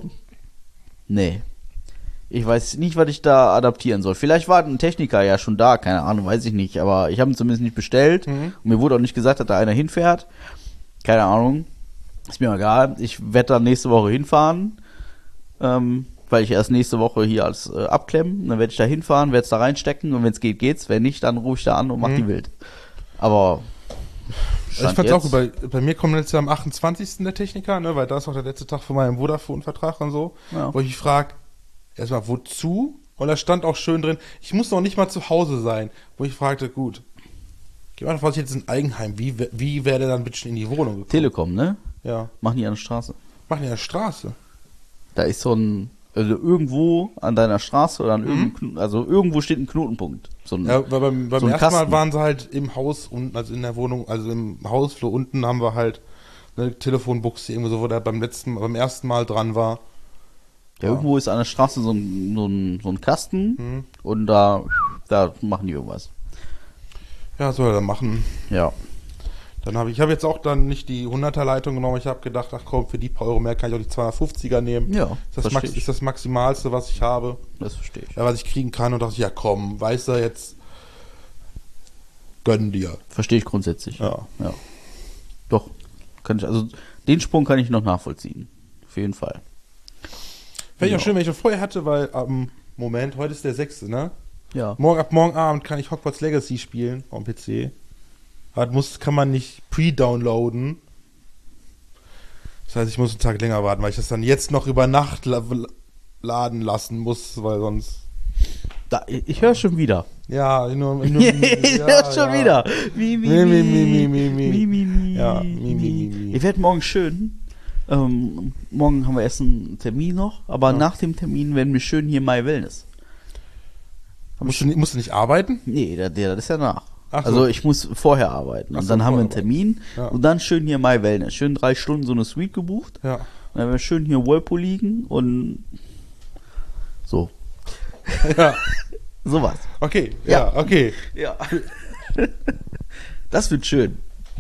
nee, ich weiß nicht, was ich da adaptieren soll. Vielleicht war ein Techniker ja schon da, keine Ahnung, weiß ich nicht, aber ich habe ihn zumindest nicht bestellt Mhm. und mir wurde auch nicht gesagt, dass da einer hinfährt. Keine Ahnung, ist mir egal. Ich werde dann nächste Woche hinfahren, ähm, weil ich erst nächste Woche hier alles äh, abklemmen. Dann werde ich da hinfahren, werde es da reinstecken und wenn es geht, geht's. Wenn nicht, dann rufe ich da an und mach Mhm. die wild. Aber Also ich fand's auch gut, bei, bei mir kommt jetzt ja am achtundzwanzigsten der Techniker, ne, weil da ist auch der letzte Tag von meinem Vodafone-Vertrag und so, Ja. wo ich mich frage, erstmal wozu? Und da stand auch schön drin, ich muss noch nicht mal zu Hause sein, wo ich fragte, gut, geh mal davon aus, ich jetzt ein Eigenheim, wie, wie wäre der dann bitte in die Wohnung gekommen? Telekom, ne? Ja, Machen die an der Straße. machen die an der Straße. Da ist so ein, also irgendwo an deiner Straße oder an Mhm. irgendeinem, Kno- also irgendwo steht ein Knotenpunkt. So ein, Ja, weil beim, beim So ein ersten Mal Kasten. waren sie halt im Haus unten, also in der Wohnung, also im Hausflur unten haben wir halt eine Telefonbuchse irgendwo so, wo der beim letzten, beim ersten Mal dran war. ja, irgendwo ist an der Straße so ein, so ein, so ein Kasten Mhm. und da, da machen die irgendwas. Ja, soll er dann machen. Ja. Dann habe ich, ich habe jetzt auch dann nicht die hunderter Leitung genommen. Ich habe gedacht, ach komm, für die paar Euro mehr kann ich auch die zweihundertfünfziger nehmen. Ja, ist das, versteh Max, ich. ist das Maximalste, was ich habe, Das verstehe ich. ja, was ich kriegen kann. Und dachte ich, ja komm, weißt du, jetzt gönn dir. Verstehe ich grundsätzlich. Ja. Ja. Doch. Kann ich, also den Sprung kann ich noch nachvollziehen. Auf jeden Fall. Fände ich Ja. auch schön, wenn ich das vorher hatte, weil am Moment, heute ist der sechste, ne? Ja. Morgen, ab morgen Abend kann ich Hogwarts Legacy spielen auf dem P C. Das muss, kann man nicht pre-downloaden. Das heißt, ich muss einen Tag länger warten, weil ich das dann jetzt noch über Nacht la laden lassen muss, weil sonst. Da, ich höre schon wieder. Ja, nur. nur ich ja, höre schon ja. wieder. Mi, mi, Mi, mi, mi, mi, mi, mi. mi, mi, mi, Ja, mi, mi, mi, mi. Ich werde morgen schön. Ähm, morgen haben wir erst einen Termin noch, aber Ja. nach dem Termin werden wir schön hier My Wellness. Musst du, nicht- musst du nicht arbeiten? Nee, der, der, das ist ja nach. Ach so. Also ich muss vorher arbeiten. Ach Und so, dann haben wir einen vorher Termin Ja. und dann schön hier My Wellness. Schön drei Stunden so eine Suite gebucht. Ja. Und dann haben wir schön hier Whirlpool liegen und so. Ja. Sowas. Okay, ja, Ja. okay. Ja. Das wird schön.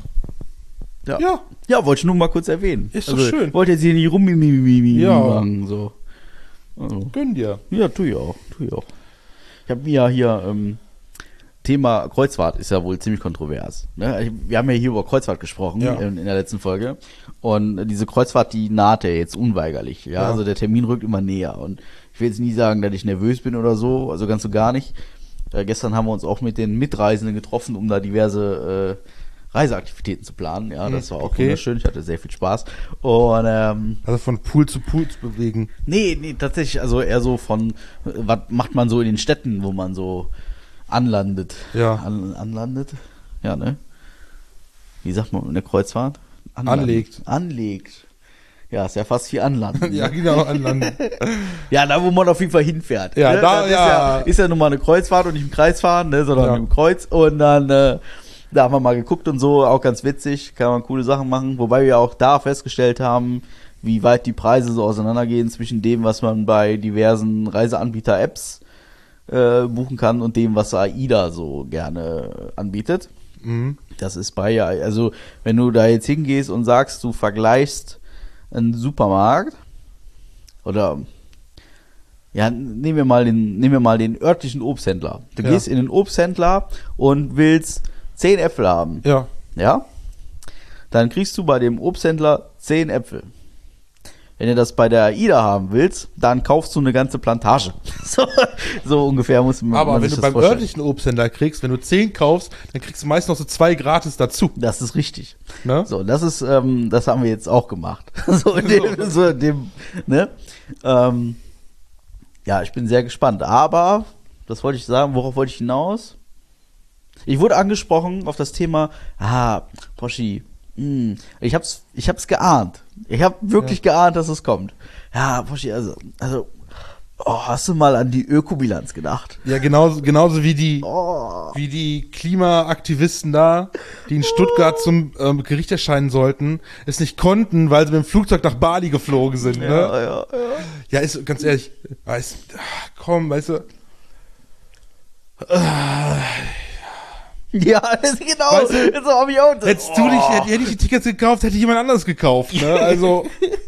Ja. Ja. Ja, wollte ich nur mal kurz erwähnen. Ist doch schön. Wollte jetzt hier nicht rummimimi Ja. machen, so. Also. Gönn dir. Ja, tu ich auch, tu ich auch. Ich habe mir ja hier, ähm, Thema Kreuzfahrt ist ja wohl ziemlich kontrovers. Ne? Wir haben ja hier über Kreuzfahrt gesprochen Ja. in, in der letzten Folge. Und diese Kreuzfahrt, die naht ja jetzt unweigerlich. Ja? Ja. Also der Termin rückt immer näher. Und ich will jetzt nie sagen, dass ich nervös bin oder so, also ganz so gar nicht. Äh, gestern haben wir uns auch mit den Mitreisenden getroffen, um da diverse äh, Reiseaktivitäten zu planen. Ja, das war auch Okay. wunderschön. Ich hatte sehr viel Spaß. Und ähm, Also von Pool zu Pool zu bewegen. Nee, nee, tatsächlich, also eher so von, äh, was macht man so in den Städten, wo man so anlandet. Ja. An, anlandet? Ja, ne? Wie sagt man in der Kreuzfahrt? Anlegt. Anlegt. Ja, ist ja fast wie anlanden. Ja, ne? genau, anlanden. Ja, da wo man auf jeden Fall hinfährt. Ja, ne? da, Das ja. Ist ja, ist ja nun mal eine Kreuzfahrt und nicht im Kreis fahren, ne, sondern Ja. im Kreuz. Und dann, äh, da haben wir mal geguckt und so, auch ganz witzig, kann man coole Sachen machen. Wobei wir auch da festgestellt haben, wie weit die Preise so auseinandergehen zwischen dem, was man bei diversen Reiseanbieter-Apps äh, buchen kann und dem, was AIDA so gerne anbietet. Mhm. Das ist bei ja, also wenn du da jetzt hingehst und sagst, du vergleichst einen Supermarkt oder ja, nehmen wir mal den, nehmen wir mal den örtlichen Obsthändler. Du Ja. gehst in den Obsthändler und willst zehn Äpfel haben. Ja. Ja? Dann kriegst du bei dem Obsthändler zehn Äpfel. Wenn du das bei der AIDA haben willst, dann kaufst du eine ganze Plantage. So, so ungefähr muss man, Aber man wenn sich du das beim vorstellen. örtlichen Obsthändler kriegst, wenn du zehn kaufst, dann kriegst du meist noch so zwei gratis dazu. Das ist richtig. Ne? So, das ist, ähm, das haben wir jetzt auch gemacht. so, in dem, so in dem, ne? Ähm, ja, ich bin sehr gespannt. Aber, das wollte ich sagen, worauf wollte ich hinaus? Ich wurde angesprochen auf das Thema, ah, Poschi, mh, ich hab's, ich hab's geahnt. Ich hab wirklich geahnt, dass es kommt. Ja, Poschi, also, also, oh, hast du mal an die Ökobilanz gedacht? Ja, genauso, genauso wie die, Oh. wie die Klimaaktivisten da, die in Stuttgart zum ähm, Gericht erscheinen sollten, es nicht konnten, weil sie mit dem Flugzeug nach Bali geflogen sind. Ne? Ja, ja, ja. Ja, ist ganz ehrlich, weiß, ach, komm, weißt du, Ja, das ist genau. Weißt du, Jetzt hab ich auch. hättest du nicht, hätte, hätte ich die Tickets gekauft, hätte jemand anderes gekauft. Ne? Also,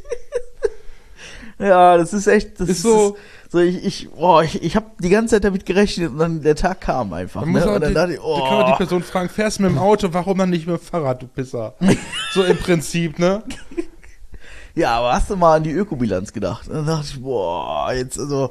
Ja, das ist echt. Das Ist so- so ich, ich, oh, ich, ich habe die ganze Zeit damit gerechnet und dann der Tag kam einfach. man Ne? muss auch Und dann die, dachte ich, da kann man die oh. Person fragen, fährst du mit dem Auto, warum dann nicht mit dem Fahrrad, du Pisser? So im Prinzip, ne? Ja, aber hast du mal an die Ökobilanz gedacht? Und dann dachte ich, boah, jetzt also.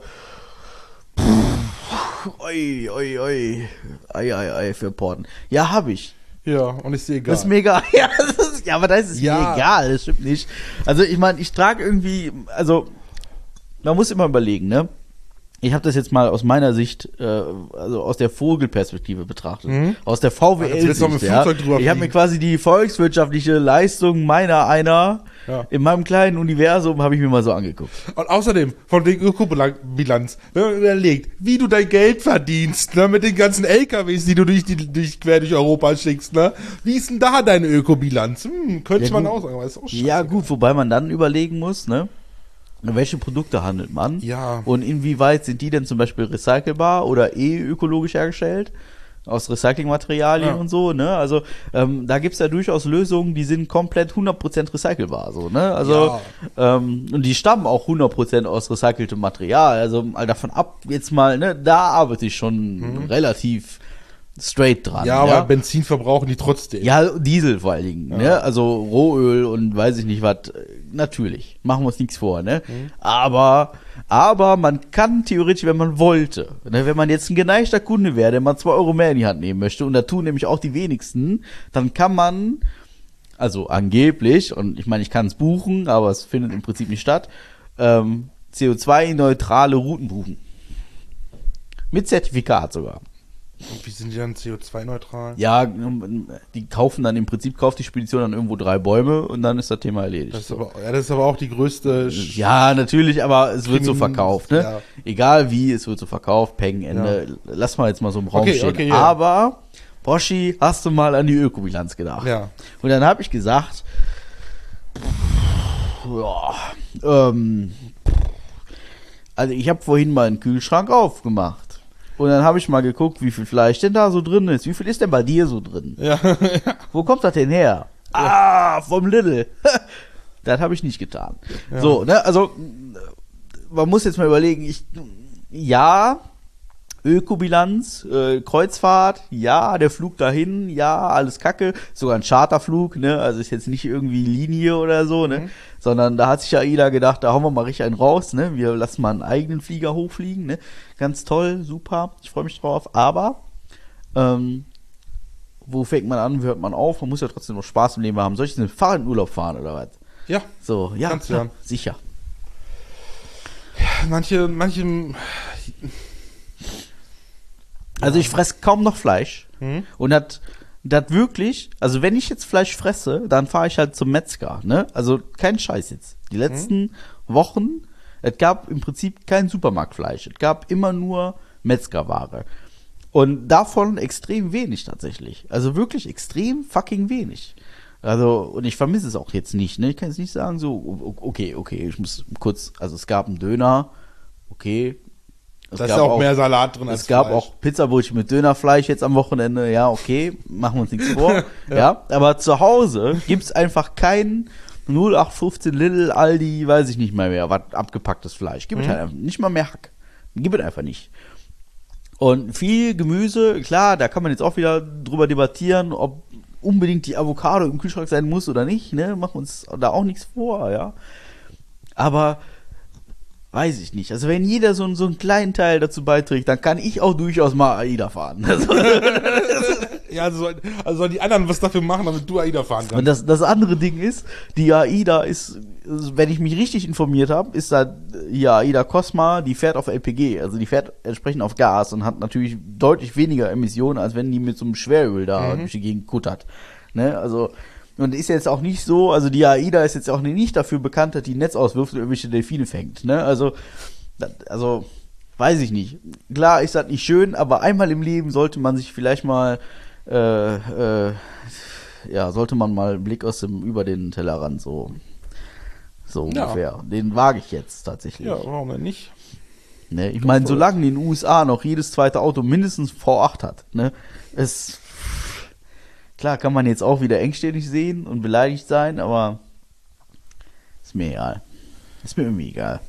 Pff, oi, oi, oi. Ei, ei, ei, für Porten. Ja, hab ich. Ja, und ist dir egal. Das ist mega. Ja, das ist, ja, aber das ist Ja. mir egal, das stimmt nicht. Also ich meine, ich trage irgendwie, also man muss immer überlegen, ne? Ich habe das jetzt mal aus meiner Sicht, äh, also aus der Vogelperspektive betrachtet, Mhm. aus der Ah, jetzt willst du auch mit V W L-Sicht. Ja. Flugzeug drüber Ich habe mir fliegen. quasi die volkswirtschaftliche Leistung meiner einer Ja. in meinem kleinen Universum habe ich mir mal so angeguckt. Und außerdem, von wegen Ökobilanz, wenn man überlegt, wie du dein Geld verdienst, ne, mit den ganzen L K Ws, die du durch, die, durch, quer durch Europa schickst, ne, wie ist denn da deine Ökobilanz? Hm, könnte Ja, man gut. auch sagen, aber ist auch scheiße. Ja gut, wobei man dann überlegen muss, ne? Welche Produkte handelt man? Ja. Und inwieweit sind die denn zum Beispiel recycelbar oder eh ökologisch hergestellt? Aus Recyclingmaterialien Ja. und so, ne? Also ähm, da gibt's ja durchaus Lösungen, die sind komplett hundert Prozent recycelbar, so, ne? Also ähm, und die stammen auch hundert Prozent aus recyceltem Material. Also mal davon ab, jetzt mal, ne, da arbeite ich schon relativ straight dran. Ja, aber Benzin verbrauchen die trotzdem. Ja, Diesel vor allen Dingen, ne? Also Rohöl und weiß ich nicht was. Natürlich, machen wir uns nichts vor, ne? Mhm. Aber, aber man kann theoretisch, wenn man wollte, ne? Wenn man jetzt ein geneigter Kunde wäre, der mal zwei Euro mehr in die Hand nehmen möchte, und da tun nämlich auch die wenigsten, dann kann man, also angeblich, und ich meine, ich kann es buchen, aber es findet im Prinzip nicht statt, ähm, C O zwei neutrale Routen buchen. Mit Zertifikat sogar. Und wie sind die dann C O zwei neutral? Ja, die kaufen dann im Prinzip, kauft die Spedition dann irgendwo drei Bäume und dann ist das Thema erledigt. Das ist aber, ja, das ist aber auch die größte. Sch- Ja, natürlich, aber es wird so Krimin- verkauft, ne? ja. Egal wie, es wird so verkauft, Peng, Ende. Lass mal jetzt mal so im Raum Okay, stehen. okay, ja. Aber Boschi, hast du mal an die Ökobilanz gedacht? Ja. Und dann habe ich gesagt, ja, ähm, also ich habe vorhin mal einen Kühlschrank aufgemacht. Und dann habe ich mal geguckt, wie viel Fleisch denn da so drin ist. Wie viel ist denn bei dir so drin? Ja. Wo kommt das denn her? Ja. Ah, vom Lidl. Das habe ich nicht getan. Ja. So, ne, also man muss jetzt mal überlegen, ich, ja, Ökobilanz, äh, Kreuzfahrt, ja, der Flug dahin, ja, alles kacke, sogar ein Charterflug, ne, also ist jetzt nicht irgendwie Linie oder so, ne, mhm. sondern da hat sich ja AIDA gedacht, da hauen wir mal richtig einen raus, ne, wir lassen mal einen eigenen Flieger hochfliegen, ne, ganz toll, super, ich freue mich drauf, aber, ähm, wo fängt man an, wo hört man auf, man muss ja trotzdem noch Spaß im Leben haben, soll ich denn Fahrrad in Urlaub fahren oder was? Ja. So, ja, kannst klar, ja. sicher. Manche, manche. Also ich fresse kaum noch Fleisch. Mhm. Und das, das wirklich, also wenn ich jetzt Fleisch fresse, dann fahre ich halt zum Metzger, ne? Also kein Scheiß jetzt. Die letzten mhm. Wochen, es gab im Prinzip kein Supermarktfleisch. Es gab immer nur Metzgerware. Und davon extrem wenig tatsächlich. Also wirklich extrem fucking wenig. Also, und ich vermisse es auch jetzt nicht, ne? Ich kann jetzt nicht sagen, so, okay, okay, ich muss kurz, also es gab einen Döner, okay. Es da ist auch, auch mehr Salat drin als Es gab Fleisch. auch Pizzabrötchen mit Dönerfleisch jetzt am Wochenende, ja, okay, machen wir uns nichts vor. ja. ja, aber zu Hause gibt's einfach kein null acht fünfzehn Lidl, Aldi, weiß ich nicht mal mehr, was abgepacktes Fleisch. Gibt es mhm. halt einfach nicht mal mehr Hack. Gibt es einfach nicht. Und viel Gemüse, klar, da kann man jetzt auch wieder drüber debattieren, ob unbedingt die Avocado im Kühlschrank sein muss oder nicht, ne? Machen wir uns da auch nichts vor, ja. Aber weiß ich nicht. Also wenn jeder so, so einen kleinen Teil dazu beiträgt, dann kann ich auch durchaus mal AIDA fahren. Also ja, also, soll, also sollen die anderen was dafür machen, damit du AIDA fahren kannst. Und das, das andere Ding ist, die AIDA ist, wenn ich mich richtig informiert habe, ist da hier AIDA Cosma, die fährt auf L P G, also die fährt entsprechend auf Gas und hat natürlich deutlich weniger Emissionen, als wenn die mit so einem Schweröl da mhm. durch die Gegend kuttert. Ne, also und ist jetzt auch nicht so, also die AIDA ist jetzt auch nicht dafür bekannt, dass die Netz auswirft und irgendwelche Delfine fängt. Ne, also, also weiß ich nicht. Klar ist das nicht schön, aber einmal im Leben sollte man sich vielleicht mal Äh, äh, ja, sollte man mal einen Blick aus dem, über den Tellerrand so, so ja. ungefähr. Den wage ich jetzt tatsächlich. Ja, warum denn nicht? Ne, ich meine, solange in den U S A noch jedes zweite Auto mindestens V acht hat, ne, es, klar kann man jetzt auch wieder engstirnig sehen und beleidigt sein, aber ist mir egal. Ist mir irgendwie egal.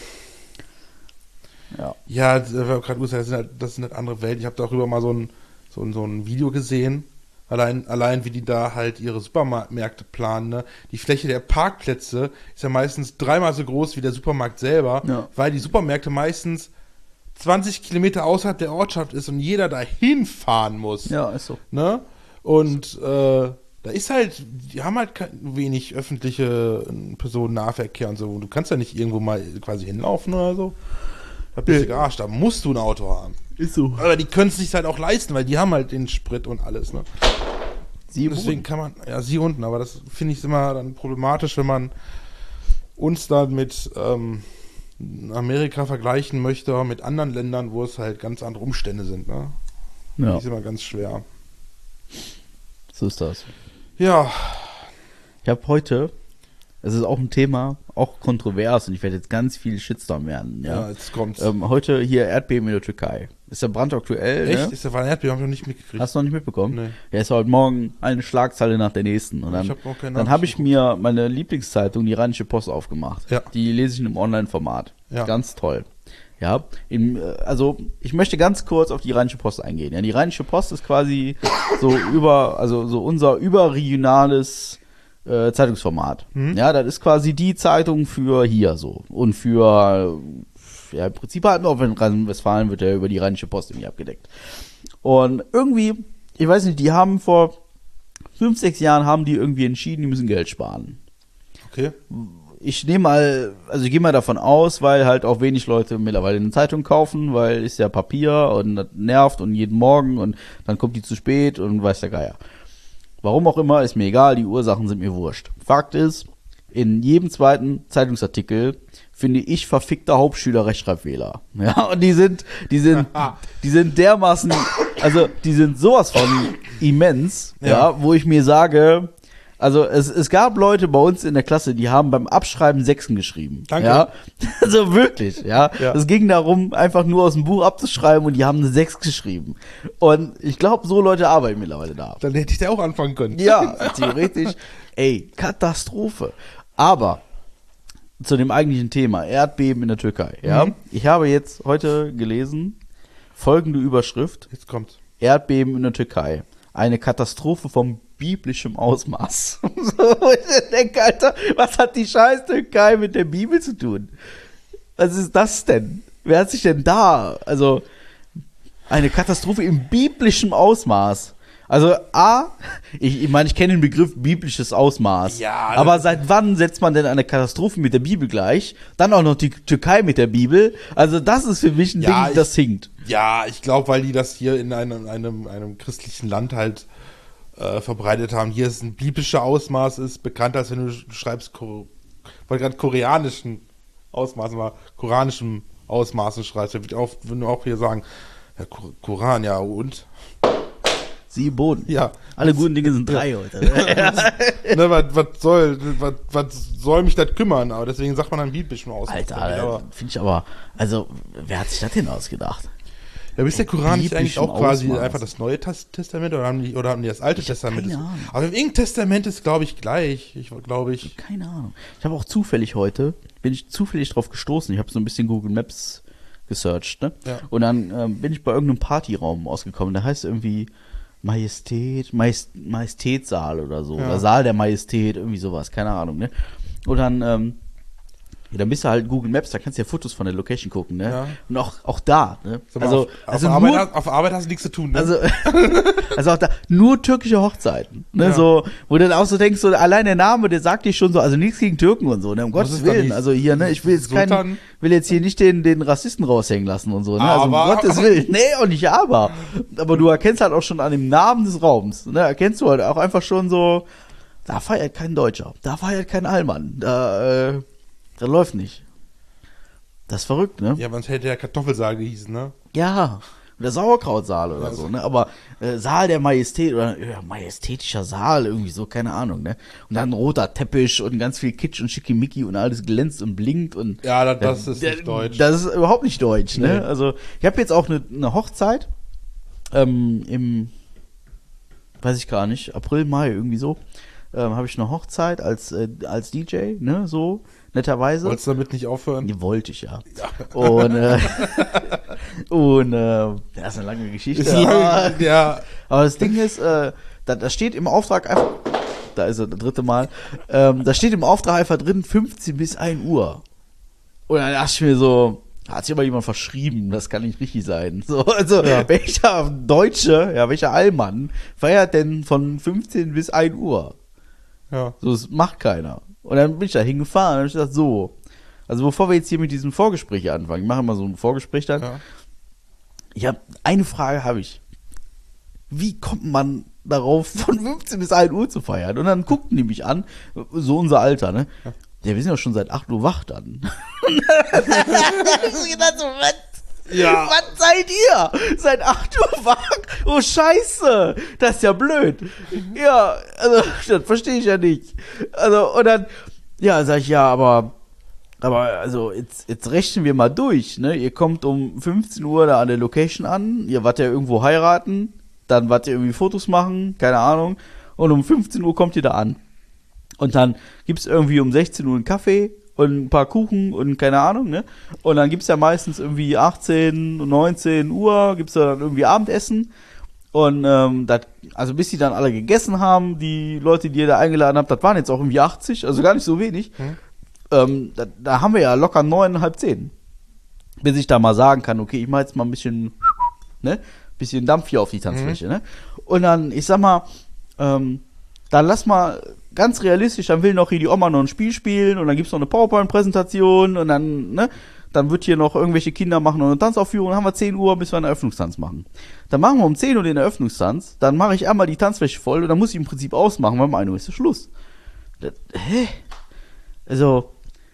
Ja, ja, gerade das sind halt, das sind halt andere Welten. Ich habe darüber mal so ein So ein, so ein Video gesehen, allein, allein wie die da halt ihre Supermärkte planen. Ne? Die Fläche der Parkplätze ist ja meistens dreimal so groß wie der Supermarkt selber, ja. weil die Supermärkte meistens zwanzig Kilometer außerhalb der Ortschaft ist und jeder dahin fahren muss. Ja, ist so. Ne? Und äh, da ist halt, die haben halt wenig öffentliche Personennahverkehr und so. Und du kannst ja nicht irgendwo mal quasi hinlaufen oder so. Da bist du gearscht, da musst du ein Auto haben. Ist so. Aber die können es sich halt auch leisten, weil die haben halt den Sprit und alles, ne? Sie Deswegen unten. kann man, ja, sie unten, aber das finde ich immer dann problematisch, wenn man uns dann mit ähm, Amerika vergleichen möchte, mit anderen Ländern, wo es halt ganz andere Umstände sind, ne? Ja. Das ist immer ganz schwer. So ist das. Ja. Ich habe heute, es ist auch ein Thema, auch kontrovers und ich werde jetzt ganz viel Shitstorm werden. Ja, ja jetzt kommt's. Ähm, heute hier Erdbeben in der Türkei. Ist ja brandaktuell. Echt? Ne? Ist der war ein Erdbeben? Hab ich noch nicht mitgekriegt. Hast du noch nicht mitbekommen? Nee. Ja, ist heute Morgen eine Schlagzeile nach der nächsten. Und dann, ich hab auch keine dann habe ich mir meine Lieblingszeitung, die Rheinische Post, aufgemacht. Ja. Die lese ich in einem Online-Format. Ja. Ganz toll. Ja, im, also ich möchte ganz kurz auf die Rheinische Post eingehen. Ja, die Rheinische Post ist quasi so über, also so unser überregionales äh, Zeitungsformat. Mhm. Ja, das ist quasi die Zeitung für hier so und für ja, im Prinzip halt nur in Rheinland-Westfalen wird ja über die Rheinische Post irgendwie abgedeckt. Und irgendwie, ich weiß nicht, die haben vor fünf, sechs Jahren haben die irgendwie entschieden, die müssen Geld sparen. Okay. Ich nehme mal, also ich gehe mal davon aus, weil halt auch wenig Leute mittlerweile eine Zeitung kaufen, weil ist ja Papier und das nervt und jeden Morgen und dann kommt die zu spät und weiß der Geier. Warum auch immer, ist mir egal, die Ursachen sind mir wurscht. Fakt ist, in jedem zweiten Zeitungsartikel finde ich verfickter Hauptschüler Rechtschreibfehler. Ja, und die sind, die sind, die sind dermaßen, also die sind sowas von immens, ja. Ja. wo ich mir sage, also es, es gab Leute bei uns in der Klasse, die haben beim Abschreiben Sechsen geschrieben. Danke. Ja, also wirklich, ja. Ja. Es ging darum, einfach nur aus dem Buch abzuschreiben und die haben eine Sechs geschrieben. Und ich glaube, so Leute arbeiten mittlerweile da. Dann hätte ich da auch anfangen können. Ja, theoretisch. Ey, Katastrophe. Aber zu dem eigentlichen Thema, Erdbeben in der Türkei. Ja, Mhm. ich habe jetzt heute gelesen, folgende Überschrift. Jetzt kommt's. Erdbeben in der Türkei. Eine Katastrophe vom biblischem Ausmaß. So, wo ich denke, Alter, was hat die scheiß Türkei mit der Bibel zu tun? Was ist das denn? Wer hat sich denn da? Also, eine Katastrophe im biblischen Ausmaß. Also, A, ich, ich meine, ich kenne den Begriff biblisches Ausmaß. Ja, aber seit wann setzt man denn eine Katastrophe mit der Bibel gleich? Dann auch noch die Türkei mit der Bibel. Also, das ist für mich ein Ja, Ding, ich- das hinkt. Ja, ich glaube, weil die das hier in einem, einem, einem christlichen Land halt äh, verbreitet haben. Hier ist ein biblischer Ausmaß, ist bekannt, als wenn du sch- schreibst, Ko- wollte gerade koreanischen Ausmaßen, aber koranischen Ausmaßen schreibst. Da wird auch, würden wir auch hier sagen, ja, Ko- Koran, ja, und? Sie Boden. Ja. Alle guten Dinge sind drei heute. Ne, was, was soll, was, was soll mich das kümmern? Aber deswegen sagt man dann biblischen Ausmaß. Alter, damit, aber, finde ich aber, also, wer hat sich das denn ausgedacht? ja, ist der Koran nicht eigentlich biblischen auch quasi Ausmaß. einfach das Neue Tas- Testament oder haben die, oder haben die das Alte Ich hab Testament? keine Ahnung. Aber im irgendein Testament ist, glaube ich, gleich. Ich glaube ich. Keine Ahnung. Ich habe auch zufällig heute, bin ich zufällig drauf gestoßen, ich habe so ein bisschen Google Maps gesearched, ne? Ja. Und dann ähm, bin ich bei irgendeinem Partyraum ausgekommen, der heißt irgendwie Majestät, Majest, Majestätssaal oder so, Ja. oder Saal der Majestät, irgendwie sowas, keine Ahnung, ne? Und dann, ähm, ja, dann bist du halt Google Maps, da kannst du ja Fotos von der Location gucken, ne? Ja. Und auch, auch da, ne? Sag mal, Also, auf, also auf, Arbeit, nur, hast- auf Arbeit hast du nichts zu tun, ne? also, also auch da, nur türkische Hochzeiten, ne, Ja. so, wo du dann auch so denkst, so, allein der Name, der sagt dir schon so, also nichts gegen Türken und so, ne, um Gottes ist da Willen, nicht? also hier, ne, ich will jetzt Sultan? keinen, will jetzt hier nicht den, den Rassisten raushängen lassen und so, ne, also um Aber- Gottes Willen, nee, auch nicht aber, aber du erkennst halt auch schon an dem Namen des Raums, ne, erkennst du halt auch einfach schon so, da feiert kein Deutscher, da feiert kein Allmann, da, äh, da läuft nicht. Das ist verrückt, ne? Ja, sonst hätte der Kartoffelsaal gehießen, ne? Ja, oder Sauerkrautsaal oder Ja, so, so. ne? Aber äh, Saal der Majestät oder ja, majestätischer Saal, irgendwie so, keine Ahnung, ne? Und dann ein roter Teppich und ganz viel Kitsch und Schickimicki und alles glänzt und blinkt und Ja, das, das ist äh, nicht deutsch. Das ist überhaupt nicht deutsch, ne? Nee. Also, ich habe jetzt auch eine ne Hochzeit ähm, im, weiß ich gar nicht, April, Mai, irgendwie so, ähm, habe ich eine Hochzeit als, äh, als D J, ne? So, netterweise. Wolltest du damit nicht aufhören? Die wollte ich ja. Und, äh, und äh, das ist eine lange Geschichte. Ist aber, lang, ja. aber das Ding ist, äh, da, da steht im Auftrag einfach, da ist er, das dritte Mal, ähm, da steht im Auftrag einfach drin, fünfzehn bis ein Uhr. Und dann dachte ich mir so, hat sich aber jemand verschrieben, das kann nicht richtig sein. So, also, Ja. welcher Deutsche, ja, welcher Allmann feiert denn von fünfzehn bis ein Uhr? Ja. So, das macht keiner. Und dann bin ich da hingefahren und hab ich gesagt, so, also bevor wir jetzt hier mit diesem Vorgespräch anfangen, ich mache immer so ein Vorgespräch dann. Ja. Ich habe eine Frage habe ich. Wie kommt man darauf, von fünfzehn bis ein Uhr zu feiern? Und dann guckten die mich an, so unser Alter, ne? Ja. Ja, wir sind ja schon seit acht Uhr wach dann. Und dann hab ich gedacht, so, was? Ja. Was seid ihr? Seit acht Uhr wach? Oh, scheiße. Das ist ja blöd. Ja, also, das verstehe ich ja nicht. Also, und dann, ja, sag ich, ja, aber, aber, also, jetzt, jetzt rechnen wir mal durch, ne? Ihr kommt um fünfzehn Uhr da an der Location an, ihr wart ja irgendwo heiraten, dann wart ihr irgendwie Fotos machen, keine Ahnung, und um fünfzehn Uhr kommt ihr da an. Und dann gibt's irgendwie um sechzehn Uhr einen Kaffee und ein paar Kuchen und keine Ahnung, ne? Und dann gibt's ja meistens irgendwie achtzehn, neunzehn Uhr, gibt's ja dann irgendwie Abendessen. Und ähm, das, also bis die dann alle gegessen haben, die Leute, die ihr da eingeladen habt, das waren jetzt auch irgendwie achtzig, also gar nicht so wenig. Hm. Ähm, da, da haben wir ja locker neun, halb zehn. Bis ich da mal sagen kann, okay, ich mach jetzt mal ein bisschen, ne? Bisschen Dampf hier auf die Tanzfläche, ne? Und dann, ich sag mal, ähm, dann lass mal ganz realistisch, dann will noch hier die Oma noch ein Spiel spielen und dann gibt's noch eine PowerPoint-Präsentation und dann, ne, dann wird hier noch irgendwelche Kinder machen und eine Tanzaufführung, dann haben wir zehn Uhr, bis wir einen Eröffnungstanz machen. Dann machen wir um zehn Uhr den Eröffnungstanz, dann mache ich einmal die Tanzfläche voll und dann muss ich im Prinzip ausmachen, weil um ein Uhr ist der Schluss. Das, hä? Also,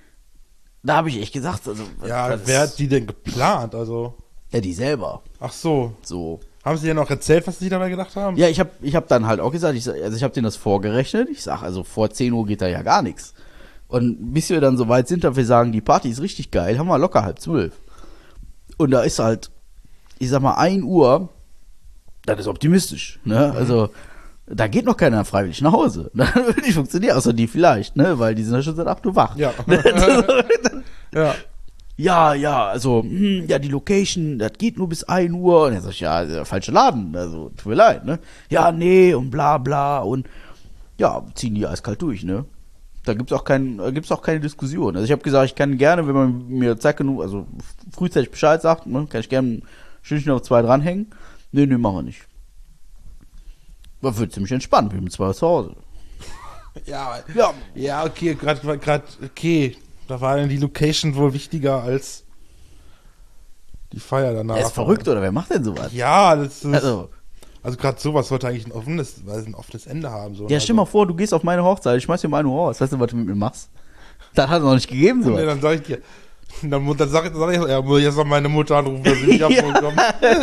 da habe ich echt gesagt, also, Ja, das- wer hat die denn geplant? Also, ja, die selber. ach so. So. Haben sie dir noch erzählt, was sie dabei gedacht haben? Ja, ich habe ich hab dann halt auch gesagt, ich, sag- also ich habe denen das vorgerechnet. Ich sag, also vor zehn Uhr geht da ja gar nichts. Und bis wir dann so weit sind, dass wir sagen, die Party ist richtig geil, haben wir locker halb zwölf. Und da ist halt, ich sag mal, ein Uhr, das ist optimistisch, ne? Also, da geht noch keiner freiwillig nach Hause. Das würde nicht funktionieren, außer die vielleicht, ne? Weil die sind ja schon seit acht Uhr wach. Ja. ja. Ja, ja, also, hm, ja, die Location, das geht nur bis ein Uhr. Und er sagt, ja, der falsche Laden, also, tut mir leid, ne? Ja, nee, und bla, bla, und ja, ziehen die eiskalt durch, ne? Da gibt's auch kein, da gibt's auch keine Diskussion. Also, ich habe gesagt, ich kann gerne, wenn man mir Zeit genug, also, frühzeitig Bescheid sagt, ne, kann ich gerne ein Stündchen auf zwei dranhängen. Nee, nee, machen wir nicht. War für ziemlich entspannt, wir sind zwei zu Hause. Ja, Ja. ja, okay, gerade, gerade, okay. Da war dann die Location wohl wichtiger als die Feier danach. Er ist verrückt, oder wer macht denn sowas? Ja, das ist. Also, Also, gerade sowas sollte eigentlich ein offenes, weil es ein offenes Ende haben. So. ja, stell mal also, vor, du gehst auf meine Hochzeit, ich schmeiß dir mal einen raus. Weißt du, was du mit mir machst? Das hat es noch nicht gegeben, so. Nee, dann sag ich dir. Dann, mu- dann sag, ich- sag ich, ja, muss ich jetzt noch meine Mutter anrufen, dass sie nicht abholen.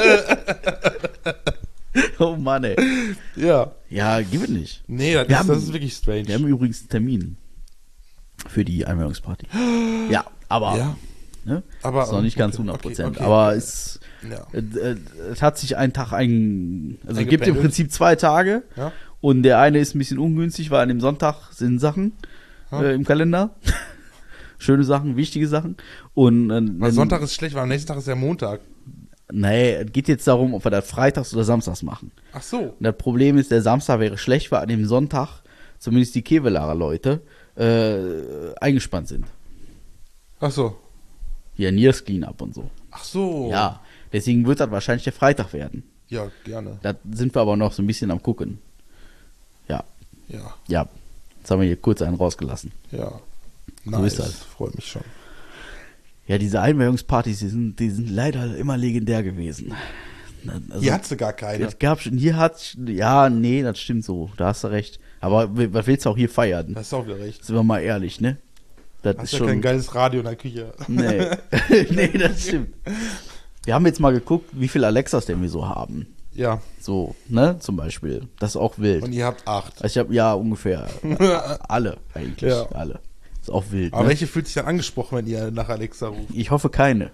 Oh Mann, ey. Ja. Ja, gib es nicht. Nee, das, Wir ist, haben- das ist wirklich strange. Wir haben übrigens einen Termin für die Einweihungsparty. Ja, aber ja, ne? aber. Ist noch nicht ganz okay, hundert Prozent. okay, okay, aber okay. es, Ja. äh, äh, es hat sich ein Tag ein. Also es gibt im Eingependelt. Prinzip zwei Tage. Ja. Und der eine ist ein bisschen ungünstig, weil an dem Sonntag sind Sachen Ja. äh, im Kalender. Schöne Sachen, wichtige Sachen. Und äh, Weil Sonntag ist schlecht, weil am nächsten Tag ist ja Montag. Nee, es geht jetzt darum, ob wir das freitags oder samstags machen. Ach so. Und das Problem ist, der Samstag wäre schlecht, weil an dem Sonntag zumindest die Kevelarer Leute äh, eingespannt sind. Ach so. Hier Niers Cleanup und so. Ach so. Ja, deswegen wird das wahrscheinlich der Freitag werden. Ja, gerne. Da sind wir aber noch so ein bisschen am gucken. Ja, Ja, ja. Jetzt haben wir hier kurz einen rausgelassen. ja. So ist das. Freut mich schon. Ja, diese Einweihungspartys, die sind, die sind leider immer legendär gewesen. Also, Hier hat sie gar keine. es gab schon, hier hat, ja, nee, das stimmt so, da hast du recht. Aber w- was willst du auch hier feiern? Das ist auch wieder recht. Sind wir mal ehrlich, ne? Das Hast ist ja schon. kein geiles Radio in der Küche. Nee. Nee, das stimmt. Wir haben jetzt mal geguckt, wie viele Alexas denn wir so haben. Ja. So, ne, zum Beispiel. Das ist auch wild. Und ihr habt acht. Also ich habe ja ungefähr alle eigentlich, Ja. alle. Ist auch wild. Aber Ne? welche fühlt sich dann angesprochen, wenn ihr nach Alexa ruft? Ich hoffe keine.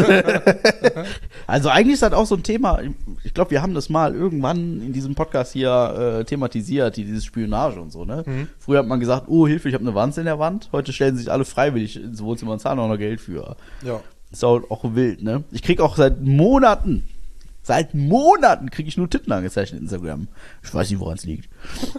Also eigentlich ist das auch so ein Thema, ich glaube, wir haben das mal irgendwann in diesem Podcast hier äh, thematisiert, die- dieses Spionage und so, ne? Mhm. Früher hat man gesagt, oh Hilfe, ich habe eine Wanze in der Wand. Heute stellen sich alle freiwillig ins Wohnzimmer und zahlen auch noch Geld für. Ja. Ist auch, auch wild, ne? Ich krieg auch seit Monaten, seit Monaten kriege ich nur Titten angezeichnet in Instagram. Ich weiß nicht, woran es liegt.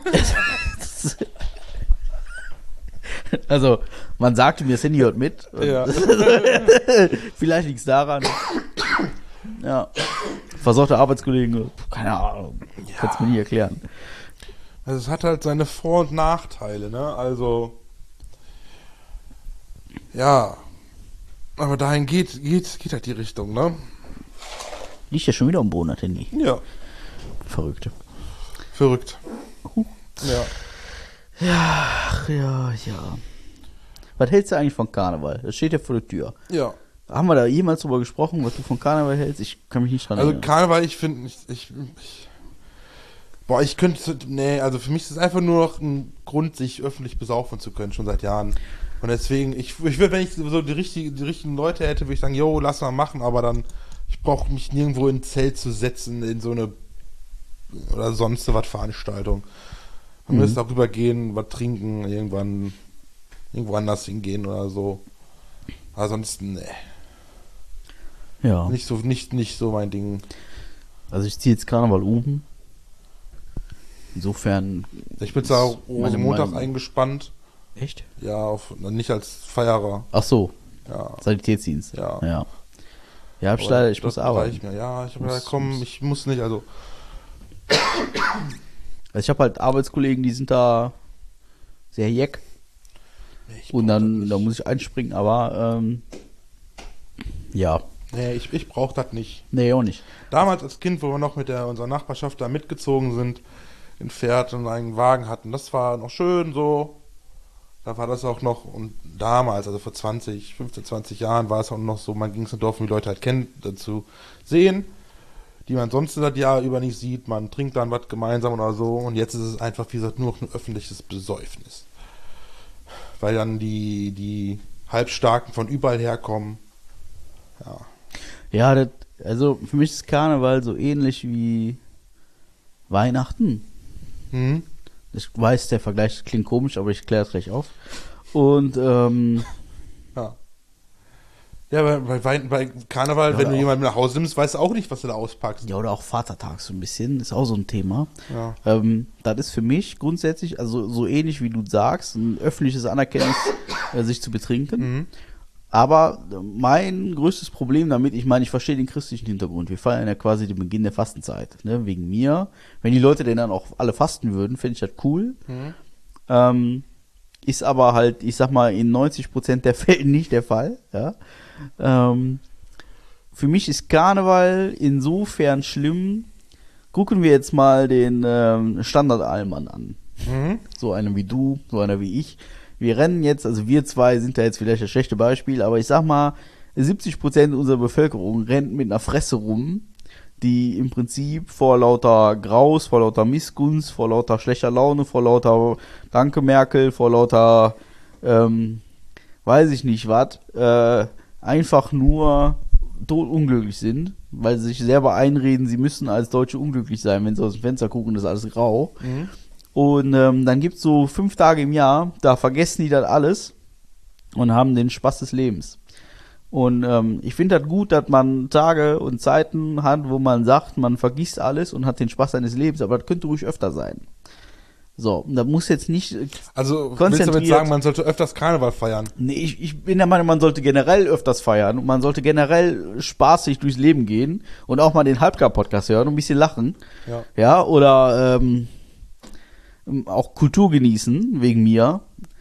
Also, man sagte mir, das Handy hört mit. Und Ja. Vielleicht liegt es daran. Ja. Versorgte Arbeitskollegen, keine Ahnung. Kannst mir nie erklären. Also es hat halt seine Vor- und Nachteile, ne? Also. Ja. Aber dahin geht, geht, geht halt die Richtung, ne? Liegt ja schon wieder am Boden, das Handy. Ja. Verrückt. Verrückt. Ja. Ach ja, ja. Was hältst du eigentlich von Karneval? Das steht ja vor der Tür. Ja. Haben wir da jemals drüber gesprochen, was du von Karneval hältst? Ich kann mich nicht dran Also erinnern. Karneval, ich finde, ich, ich, ich. Boah, ich könnte. Nee, also für mich ist es einfach nur noch ein Grund, sich öffentlich besaufen zu können, schon seit Jahren. Und deswegen, ich, ich würde, wenn ich so die, richtige, die richtigen Leute hätte, würde ich sagen, yo, lass mal machen, aber dann, ich brauche mich nirgendwo in ein Zelt zu setzen, in so eine oder sonst was Veranstaltung. Man Mhm. müsste auch rübergehen, was trinken, irgendwann irgendwo anders hingehen oder so. Ansonsten, nee, Ja. nicht so, nicht, nicht so mein Ding. Also ich ziehe jetzt Karneval um. Insofern. Ich bin zwar ist meine Montag Meinung- eingespannt, Echt? ja, auf, nicht als Feierer, Ach so, ja. Sanitätsdienst. Ja. Ja, ja hab ich Aber leider, ich das muss arbeiten. reicht mir. Ja, ich habe Muss- gesagt, komm, muss. ich muss nicht, also, Also ich habe halt Arbeitskollegen, die sind da sehr jeck. ich Und brauch das dann nicht. da muss ich einspringen, aber ähm, ja, Nee, ich, ich brauche das nicht. nee, auch nicht. Damals als Kind, wo wir noch mit der unserer Nachbarschaft da mitgezogen sind, in Pferd und einen Wagen hatten, das war noch schön so. Da war das auch noch, und damals, also vor zwanzig, fünfzehn, zwanzig Jahren, war es auch noch so, man ging es im Dorf, wie die Leute halt kennen, dazu sehen. die man sonst das Jahr über nicht sieht. Man trinkt dann was gemeinsam oder so. Und jetzt ist es einfach, wie gesagt, nur noch ein öffentliches Besäufnis. Weil dann die, die Halbstarken von überall herkommen. Ja. Ja, das, also für mich ist Karneval so ähnlich wie Weihnachten. Mhm. Ich weiß, der Vergleich klingt komisch, aber ich kläre es gleich auf. Und, ähm... Ja. Ja, bei, bei, bei Karneval, ja, wenn du auch, jemanden nach Hause nimmst, weißt du auch nicht, was du da auspackst. Ja, oder auch Vatertag so ein bisschen, ist auch so ein Thema. Ja. Ähm, das ist für mich grundsätzlich, also so ähnlich wie du sagst, ein öffentliches Anerkenntnis, äh, sich zu betrinken. Mhm. Aber mein größtes Problem damit, ich meine, ich verstehe den christlichen Hintergrund. Wir feiern ja quasi den Beginn der Fastenzeit, ne? Wegen mir. Wenn die Leute denn dann auch alle fasten würden, fände ich das cool. Mhm. Ähm, ist aber halt, ich sag mal, in neunzig Prozent der Fälle nicht der Fall. Ja? Ähm, für mich ist Karneval insofern schlimm. Gucken wir jetzt mal den ähm, Standard-Allmann an. Mhm. So einer wie du, so einer wie ich. Wir rennen jetzt, also wir zwei sind da jetzt vielleicht das schlechte Beispiel, aber ich sag mal, siebzig Prozent unserer Bevölkerung rennt mit einer Fresse rum, die im Prinzip vor lauter Graus, vor lauter Missgunst, vor lauter schlechter Laune, vor lauter Danke Merkel, vor lauter, ähm, weiß ich nicht was, äh, einfach nur totunglücklich sind, weil sie sich selber einreden, sie müssen als Deutsche unglücklich sein, wenn sie aus dem Fenster gucken, ist alles grau. Mhm. Und ähm, dann gibt's so fünf Tage im Jahr, da vergessen die das alles und haben den Spaß des Lebens. Und ähm, ich finde das gut, dass man Tage und Zeiten hat, wo man sagt, man vergisst alles und hat den Spaß seines Lebens, aber das könnte ruhig öfter sein. So, und da muss jetzt nicht Also willst du damit sagen, man sollte öfters Karneval feiern? Nee, ich, ich bin der Meinung, man sollte generell öfters feiern und man sollte generell spaßig durchs Leben gehen und auch mal den Halbgar-Podcast hören und ein bisschen lachen. Ja, ja oder ähm, auch Kultur genießen, wegen mir.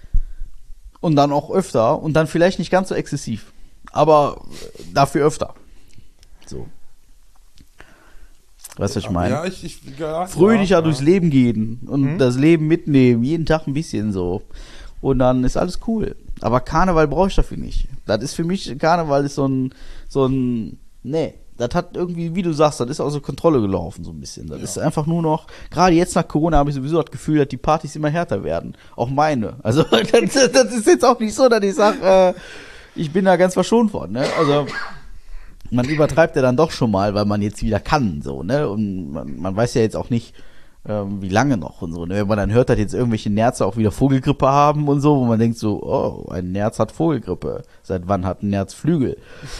Und dann auch öfter. Und dann vielleicht nicht ganz so exzessiv. Aber dafür öfter. So. Weißt du, was ich meine? Ja, ich, ich, ja, Fröhlicher ja, durchs ja. Leben gehen und mhm. das Leben mitnehmen. Jeden Tag ein bisschen so. Und dann ist alles cool. Aber Karneval brauche ich dafür nicht. Das ist für mich, Karneval ist so ein, so ein, nee. Das hat irgendwie, wie du sagst, das ist außer Kontrolle gelaufen, so ein bisschen. Das ja. ist einfach nur noch, gerade jetzt nach Corona habe ich sowieso das Gefühl, dass die Partys immer härter werden. Auch meine. Also, das, das ist jetzt auch nicht so, dass ich sage, äh, ich bin da ganz verschont worden, ne? Also, man übertreibt ja dann doch schon mal, weil man jetzt wieder kann, so, ne? Und man, man weiß ja jetzt auch nicht, ähm, wie lange noch und so, ne? Wenn man dann hört, dass jetzt irgendwelche Nerze auch wieder Vogelgrippe haben und so, wo man denkt so, oh, ein Nerz hat Vogelgrippe. Seit wann hat ein Nerz Flügel?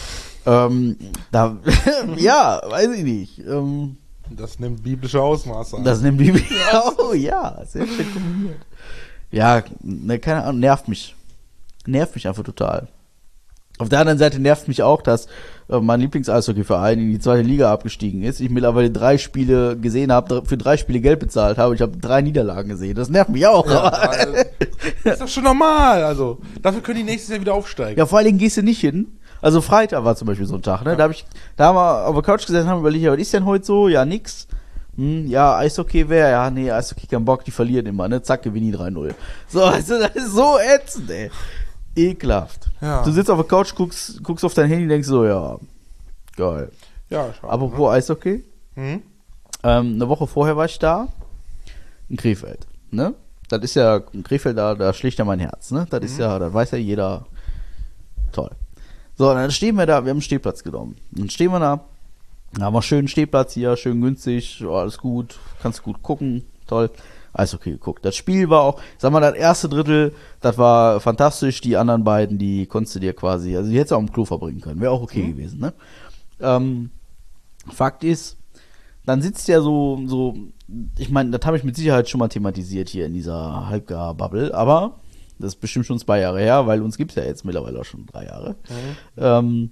Ähm, da, ja, weiß ich nicht. Ähm, das nimmt biblische Ausmaße an. Das nimmt biblische, oh ja, sehr schön kombiniert. Ja, ne, keine Ahnung, nervt mich. Nervt mich einfach total. Auf der anderen Seite nervt mich auch, dass äh, mein Lieblings-Eishockey-Verein in die zweite Liga abgestiegen ist. Ich mittlerweile drei Spiele gesehen habe, für drei Spiele Geld bezahlt habe. Ich habe drei Niederlagen gesehen. Das nervt mich auch. Ja, also, das ist doch schon normal. Also, dafür können die nächstes Jahr wieder aufsteigen. Ja, vor allen Dingen gehst du nicht hin. Also Freitag war zum Beispiel so ein Tag, ne? Ja. Da hab ich, da haben wir auf der Couch gesessen, haben überlegt, ja, was ist denn heute so? Ja, nix. Hm, ja, Eishockey wäre, ja, nee, Eishockey kein Bock, die verlieren immer, ne? Zack, gewinnen die drei null. So, also, das ist so ätzend, ey. Ekelhaft. Ja. Du sitzt auf der Couch, guckst, guckst auf dein Handy, denkst so, ja, geil. Ja, schade. Apropos Eishockey. Hm? Ähm, eine Woche vorher war ich da, in Krefeld, ne? Das ist ja, in Krefeld, da, da schlägt ja mein Herz, ne? Das mhm. ist ja, das weiß ja jeder. Toll. So, dann stehen wir da, wir haben einen Stehplatz genommen. Dann stehen wir da, da haben wir schönen Stehplatz hier, schön günstig, alles gut, kannst gut gucken, toll. Alles okay geguckt. Das Spiel war auch, sag mal, das erste Drittel, das war fantastisch, die anderen beiden, die konntest du dir quasi, also die hättest du auch im Klo verbringen können, wäre auch okay mhm. gewesen, ne? Ähm, Fakt ist, dann sitzt ja so, so, ich meine, das habe ich mit Sicherheit schon mal thematisiert hier in dieser Halbgar-Bubble, aber das ist bestimmt schon zwei Jahre her, weil uns gibt's ja jetzt mittlerweile auch schon drei Jahre. Mhm. Ähm,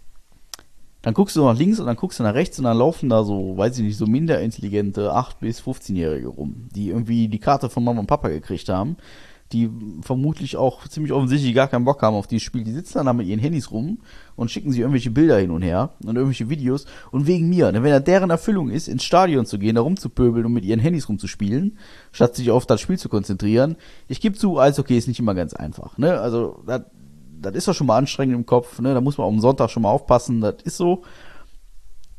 dann guckst du nach links und dann guckst du nach rechts und dann laufen da so, weiß ich nicht, so minder intelligente acht- bis fünfzehnjährige rum, die irgendwie die Karte von Mama und Papa gekriegt haben, die vermutlich auch ziemlich offensichtlich gar keinen Bock haben auf dieses Spiel. Die sitzen dann da mit ihren Handys rum und schicken sich irgendwelche Bilder hin und her und irgendwelche Videos. Und wegen mir, wenn das deren Erfüllung ist, ins Stadion zu gehen, da rumzupöbeln und mit ihren Handys rumzuspielen, statt sich auf das Spiel zu konzentrieren. Ich gebe zu, Eishockey ist nicht immer ganz einfach, ne? Also, das, das ist doch schon mal anstrengend im Kopf, ne? Da muss man am Sonntag schon mal aufpassen, das ist so.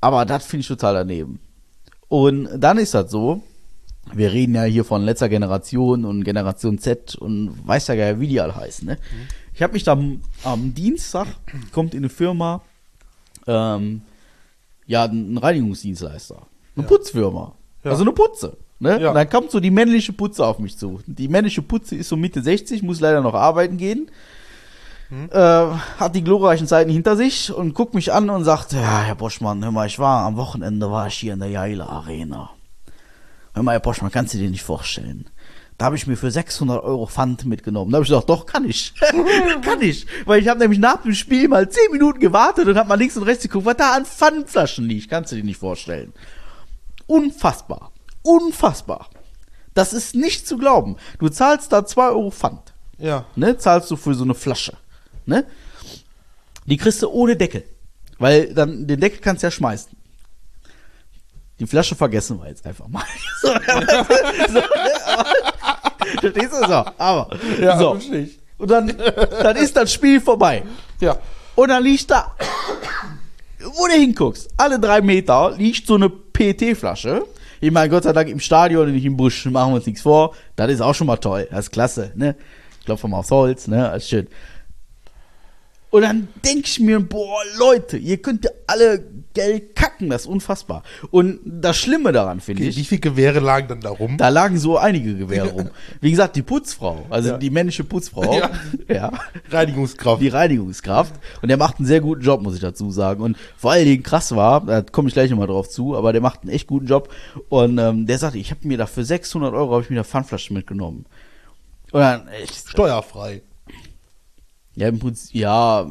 Aber das finde ich total daneben. Und dann ist das so, wir reden ja hier von letzter Generation und Generation Z und weiß ja gar nicht, wie die alle heißen. Ne? Mhm. Ich habe mich dann am Dienstag, kommt in eine Firma, ähm, ja, ein Reinigungsdienstleister, eine ja. Putzfirma, ja. also eine Putze. Ne? Ja. Und dann kommt so die männliche Putze auf mich zu. Die männliche Putze ist so Mitte sechzig, muss leider noch arbeiten gehen. Hm. Äh, hat die glorreichen Zeiten hinter sich und guckt mich an und sagt, ja, Herr Boschmann, hör mal, ich war am Wochenende, war ich hier in der Jaila Arena. Hör mal, Herr Boschmann, kannst du dir nicht vorstellen. Da habe ich mir für sechshundert Euro Pfand mitgenommen. Da habe ich gesagt, doch, kann ich. kann ich. Weil ich habe nämlich nach dem Spiel mal zehn Minuten gewartet und habe mal links und rechts geguckt, was da an Pfandflaschen liegt. Kannst du dir nicht vorstellen. Unfassbar. Unfassbar. Das ist nicht zu glauben. Du zahlst da zwei Euro Pfand. Ja. Ne, zahlst du für so eine Flasche. Ne? Die kriegst du ohne Deckel. Weil dann den Deckel kannst du ja schmeißen. Die Flasche vergessen wir jetzt einfach mal. so, so, ne, aber, verstehst du so? Aber, ja, so. Und dann, dann ist das Spiel vorbei. Ja. Und dann liegt da, wo du hinguckst, alle drei Meter liegt so eine P E T-Flasche. Ich meine, Gott sei Dank im Stadion und nicht im Busch, machen wir uns nichts vor. Das ist auch schon mal toll. Das ist klasse, ne? Klopfen wir aufs Holz, ne? Das ist schön. Und dann denke ich mir, boah, Leute, ihr könnt ja alle Geld kacken, das ist unfassbar. Und das Schlimme daran, finde okay, ich. Wie viele Gewehre lagen dann da rum? Da lagen so einige Gewehre rum. Wie gesagt, die Putzfrau, also ja. die männliche Putzfrau. Ja. ja. Reinigungskraft. Die Reinigungskraft. Und der macht einen sehr guten Job, muss ich dazu sagen. Und vor allen Dingen krass war, da komme ich gleich nochmal drauf zu, aber der macht einen echt guten Job. Und ähm, der sagte, ich habe mir da für sechshundert Euro, habe ich mir da Pfandflaschen mitgenommen. Und dann echt. Steuerfrei. Ja, im Prinzip, ja.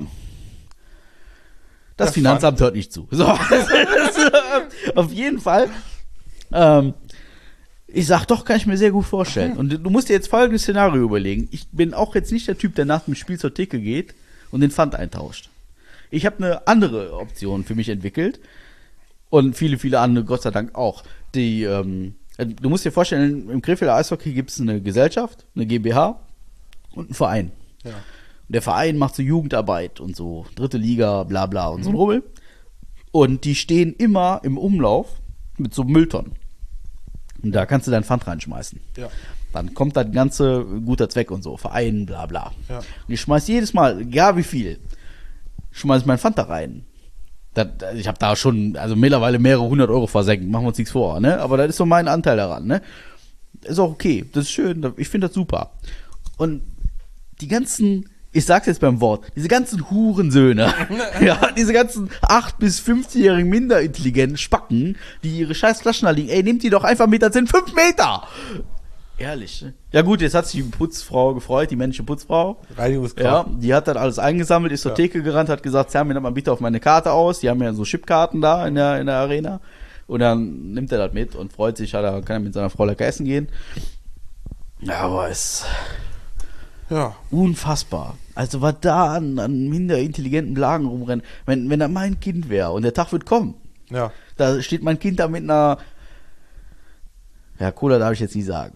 Das Der Finanzamt Pfand. hört nicht zu. So. Auf jeden Fall. Ähm, ich sag, doch, kann ich mir sehr gut vorstellen. Und du musst dir jetzt folgendes Szenario überlegen. Ich bin auch jetzt nicht der Typ, der nach dem Spiel zur Theke geht und den Pfand eintauscht. Ich habe eine andere Option für mich entwickelt. Und viele, viele andere, Gott sei Dank auch. Die, ähm, du musst dir vorstellen, im Krefelder Eishockey gibt es eine Gesellschaft, eine GmbH und einen Verein. Ja. Der Verein macht so Jugendarbeit und so, dritte Liga, bla bla und so ein Rummel. Und die stehen immer im Umlauf mit so Mülltonnen. Und da kannst du dein Pfand reinschmeißen. Ja. Dann kommt das ganze guter Zweck und so, Verein, bla bla. Ja. Und ich schmeiß jedes Mal, egal wie viel, schmeiß ich mein Pfand da rein. Das, ich habe da schon, also mittlerweile mehrere hundert Euro versenkt, machen wir uns nichts vor, ne? Aber das ist so mein Anteil daran, ne? Ist auch okay, das ist schön, ich finde das super. Und die ganzen, ich sag's jetzt beim Wort, diese ganzen Hurensöhne, ja, diese ganzen acht- bis fünfzigjährigen minderintelligenten Spacken, die ihre scheiß Flaschen da liegen, ey, nehmt die doch einfach mit, das sind fünf Meter! Ehrlich, ne? Ja gut, jetzt hat sich die Putzfrau gefreut, die männliche Putzfrau. Reinigungskraft. Ja, die hat dann alles eingesammelt, ist zur ja. Theke gerannt, hat gesagt, zerr mir das mal bitte auf meine Karte aus. Die haben ja so Chipkarten da in der, in der Arena. Und dann nimmt er das mit und freut sich, hat er, kann er mit seiner Frau lecker essen gehen. Ja, aber es ja. unfassbar. Also was da an, an minder intelligenten Blagen rumrennen. Wenn, wenn da mein Kind wäre und der Tag wird kommen, ja. da steht mein Kind da mit einer, ja, Cola darf ich jetzt nicht sagen.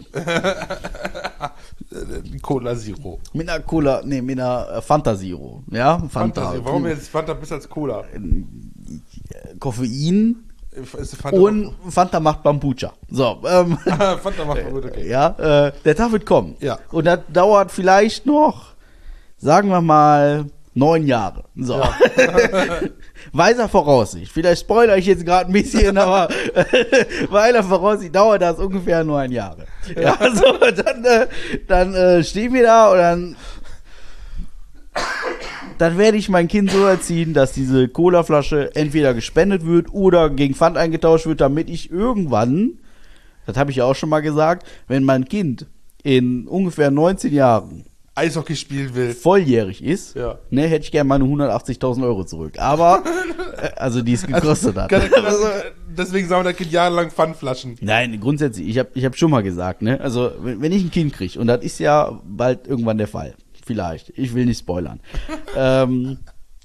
Cola Zero. Mit einer Cola, nee, mit einer Fanta Zero. Ja, Fanta. Fanta. Warum jetzt Fanta besser als Cola? Koffein Fanta und Fanta macht Bambucha. So, ähm, Fanta macht Bambucha, okay. Ja, äh, der Tag wird kommen. Ja. Und das dauert vielleicht noch, sagen wir mal, neun Jahre. So. Ja. Weiser Voraussicht. Vielleicht spoilere ich jetzt gerade ein bisschen, aber weiser Voraussicht dauert das ungefähr neun Jahre. Ja, so, dann, äh, dann äh, stehen wir da und dann dann werde ich mein Kind so erziehen, dass diese Colaflasche entweder gespendet wird oder gegen Pfand eingetauscht wird, damit ich irgendwann, das habe ich ja auch schon mal gesagt, wenn mein Kind in ungefähr neunzehn Jahren Eishockey spielen will, volljährig ist, ja. ne, hätte ich gerne meine hundertachtzigtausend Euro zurück. Aber, äh, also die es gekostet also, hat. Kann, kann, also, deswegen sammelt das Kind jahrelang Pfandflaschen. Nein, grundsätzlich, ich habe ich hab schon mal gesagt, ne, also wenn, wenn ich ein Kind kriege, und das ist ja bald irgendwann der Fall, vielleicht, ich will nicht spoilern, ähm,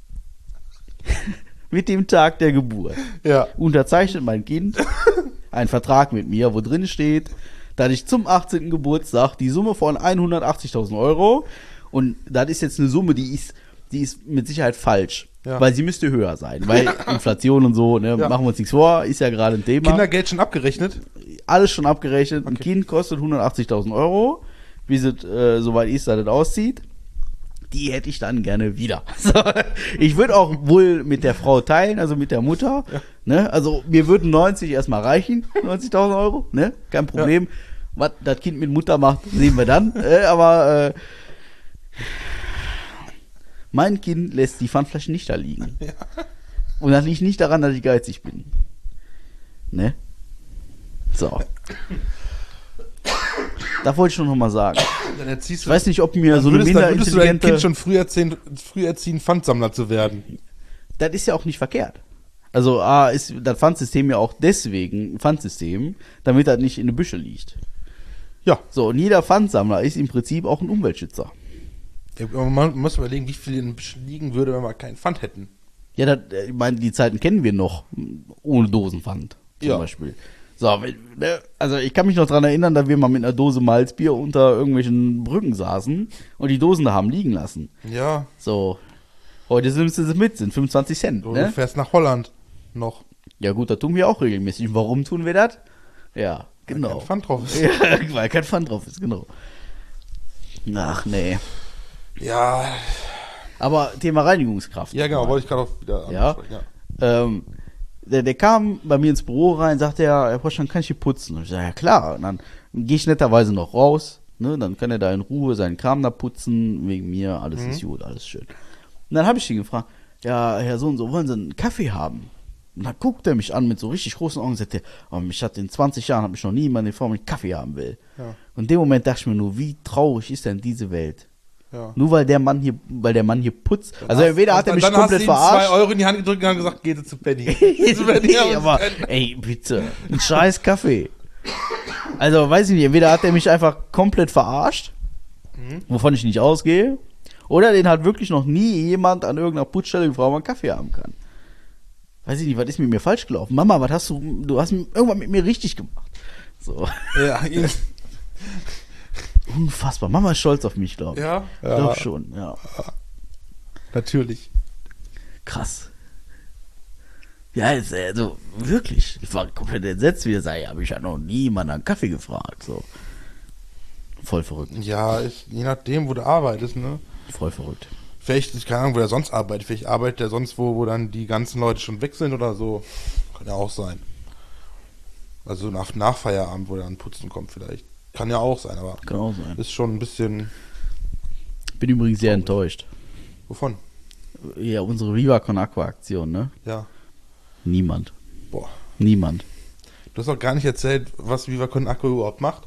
mit dem Tag der Geburt ja. unterzeichnet mein Kind einen Vertrag mit mir, wo drin steht, dass ich zum achtzehnten Geburtstag die Summe von hundertachtzigtausend Euro, und das ist jetzt eine Summe, die ist die ist mit Sicherheit falsch. Ja. Weil sie müsste höher sein. Weil Inflation und so, ne, Ja. machen wir uns nichts vor, ist ja gerade ein Thema. Kindergeld schon abgerechnet? Alles schon abgerechnet. Ein Okay. Kind kostet hundertachtzigtausend Euro. Wie es äh, soweit ist, dass das aussieht. Die hätte ich dann gerne wieder. So, ich würde auch wohl mit der Frau teilen, also mit der Mutter. Ja. Ne? Also mir würden neunzig erstmal reichen, neunzigtausend Euro, ne? Kein Problem. Was das Kind mit Mutter macht, sehen wir dann. Äh, aber äh, mein Kind lässt die Pfandflaschen nicht da liegen. Ja. Und das liegt nicht daran, dass ich geizig bin. Ne? So. Das wollte ich schon noch mal sagen. Dann erziehst Ich weiß nicht, ob mir dann so eine würdest, dann würdest du dein minderintelligente... Kind schon früh erziehen, früh erziehen, Pfandsammler zu werden. Das ist ja auch nicht verkehrt. Also A, ist das Pfandsystem ja auch deswegen ein Pfandsystem, damit das nicht in den Büsche liegt. Ja. So, und jeder Pfandsammler ist im Prinzip auch ein Umweltschützer. Man muss überlegen, wie viel in den Büschen liegen würde, wenn wir keinen Pfand hätten. Ja, das, äh, ich meine, die Zeiten kennen wir noch, ohne Dosenpfand zum Ja. Beispiel. So, wenn- ne, also ich kann mich noch dran erinnern, dass wir mal mit einer Dose Malzbier unter irgendwelchen Brücken saßen und die Dosen da haben liegen lassen. Ja. So, heute nimmst du sie mit, sind fünfundzwanzig Cent, Oder du ne? fährst nach Holland noch. Ja gut, das tun wir auch regelmäßig. Und warum tun wir das? Ja, genau. Kein Pfand drauf ist. Ja, weil kein Pfand drauf ist, genau. Ach, nee. Ja. Aber Thema Reinigungskraft. Ja, genau, wollte ich gerade auch wieder Ja. ansprechen. Ja. Ähm, der, der kam bei mir ins Büro rein, sagte er, Herr Poschan, kann ich hier putzen? Und ich sage, ja klar. Und dann gehe ich netterweise noch raus, ne? Dann kann er da in Ruhe seinen Kram da putzen, wegen mir, alles Mhm. ist gut, alles schön. Und dann habe ich ihn gefragt, ja, Herr so und so, wollen Sie einen Kaffee haben? Und dann guckt er mich an mit so richtig großen Augen und sagt, er, oh, mich hat in zwanzig Jahren, habe ich noch nie jemand in Form einen Kaffee haben will. Ja. Und in dem Moment dachte ich mir nur, wie traurig ist denn diese Welt? Ja. Nur weil der Mann hier, weil der Mann hier putzt. Dann Also hast- entweder hat er dann- mich dann komplett hast du ihm verarscht. zwei Euro in die Hand gedrückt und haben gesagt, geht zu Penny. Zu Penny, Nee, aber aber, es ist kein- ey, bitte, ein scheiß Kaffee. Also, weiß ich nicht, entweder hat er mich einfach komplett verarscht, Mhm. wovon ich nicht ausgehe, oder den hat wirklich noch nie jemand an irgendeiner Putzstelle gefragt, ob man einen Kaffee haben kann. Weiß ich nicht, was ist mit mir falsch gelaufen? Mama, was hast du, du hast irgendwas mit mir richtig gemacht. So, Ja, ihn- unfassbar. Mama ist stolz auf mich, glaube ich. ja, Doch ja, schon, ja. natürlich. Krass. Ja, jetzt, also wirklich. Ich war komplett entsetzt, wie er sagt, habe ich ja noch niemand nach Kaffee gefragt. So. Voll verrückt. Ja, ist, je nachdem, wo du arbeitest, ne? Voll verrückt. Vielleicht, ich keine Ahnung, wo er sonst arbeitet. Vielleicht arbeitet er sonst wo, wo dann die ganzen Leute schon weg sind oder so. Kann ja auch sein. Also nach, nach Feierabend, wo er dann putzen kommt vielleicht. Kann ja auch sein, aber Kann auch sein. ist schon ein bisschen... Bin übrigens sehr enttäuscht. Wovon? Ja, unsere Viva Con Aqua Aktion, ne? Ja. Niemand. Boah. Niemand. Du hast auch gar nicht erzählt, was Viva Con Aqua überhaupt macht.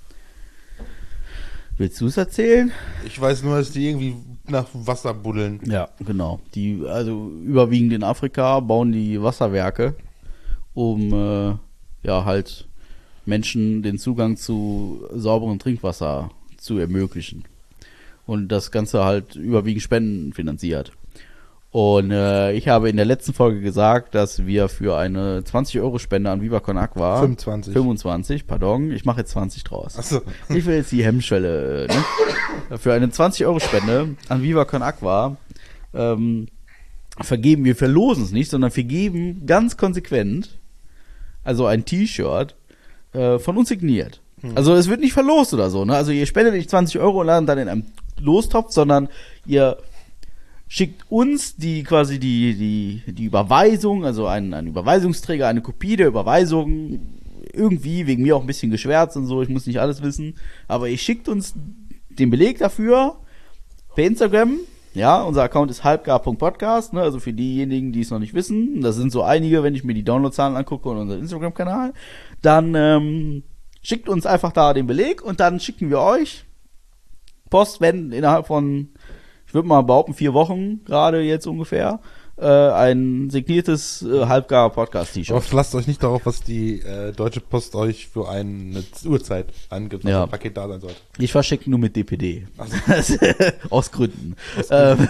Willst du es erzählen? Ich weiß nur, dass die irgendwie nach Wasser buddeln. Ja, genau. Die, also überwiegend in Afrika bauen die Wasserwerke, um äh, ja halt Menschen den Zugang zu sauberem Trinkwasser zu ermöglichen. Und das Ganze halt überwiegend Spenden finanziert. Und äh, ich habe in der letzten Folge gesagt, dass wir für eine zwanzig Euro Spende an Viva Con Aqua fünfundzwanzig. fünfundzwanzig, pardon, ich mache jetzt zwanzig draus. Achso. Ich will jetzt die Hemmschwelle, äh, ne? Für eine zwanzig Euro Spende an Viva Con Aqua ähm, vergeben, wir verlosen es nicht, sondern vergeben ganz konsequent, also ein T-Shirt äh, von uns signiert. Hm. Also es wird nicht verlost oder so, ne? Also ihr spendet nicht zwanzig Euro und landet dann in einem Lostopf, sondern ihr schickt uns die quasi die, die, die Überweisung, also ein, ein Überweisungsträger, eine Kopie der Überweisung, irgendwie, wegen mir auch ein bisschen geschwärzt und so, ich muss nicht alles wissen, aber ihr schickt uns den Beleg dafür per Instagram, ja, unser Account ist halbgar punkt podcast, ne, also für diejenigen, die es noch nicht wissen, das sind so einige, wenn ich mir die Downloadzahlen angucke und unseren Instagram-Kanal, dann ähm, schickt uns einfach da den Beleg und dann schicken wir euch Post, wenn innerhalb von, ich würde mal behaupten, vier Wochen, gerade jetzt ungefähr, äh, ein signiertes äh, Halbgar-Podcast-T-Shirt. Aber lasst euch nicht darauf, was die äh, Deutsche Post euch für eine Uhrzeit angibt, was Ja. ein Paket da sein sollte. Ich verschicke nur mit D P D. Ach so. Aus Gründen. Ähm,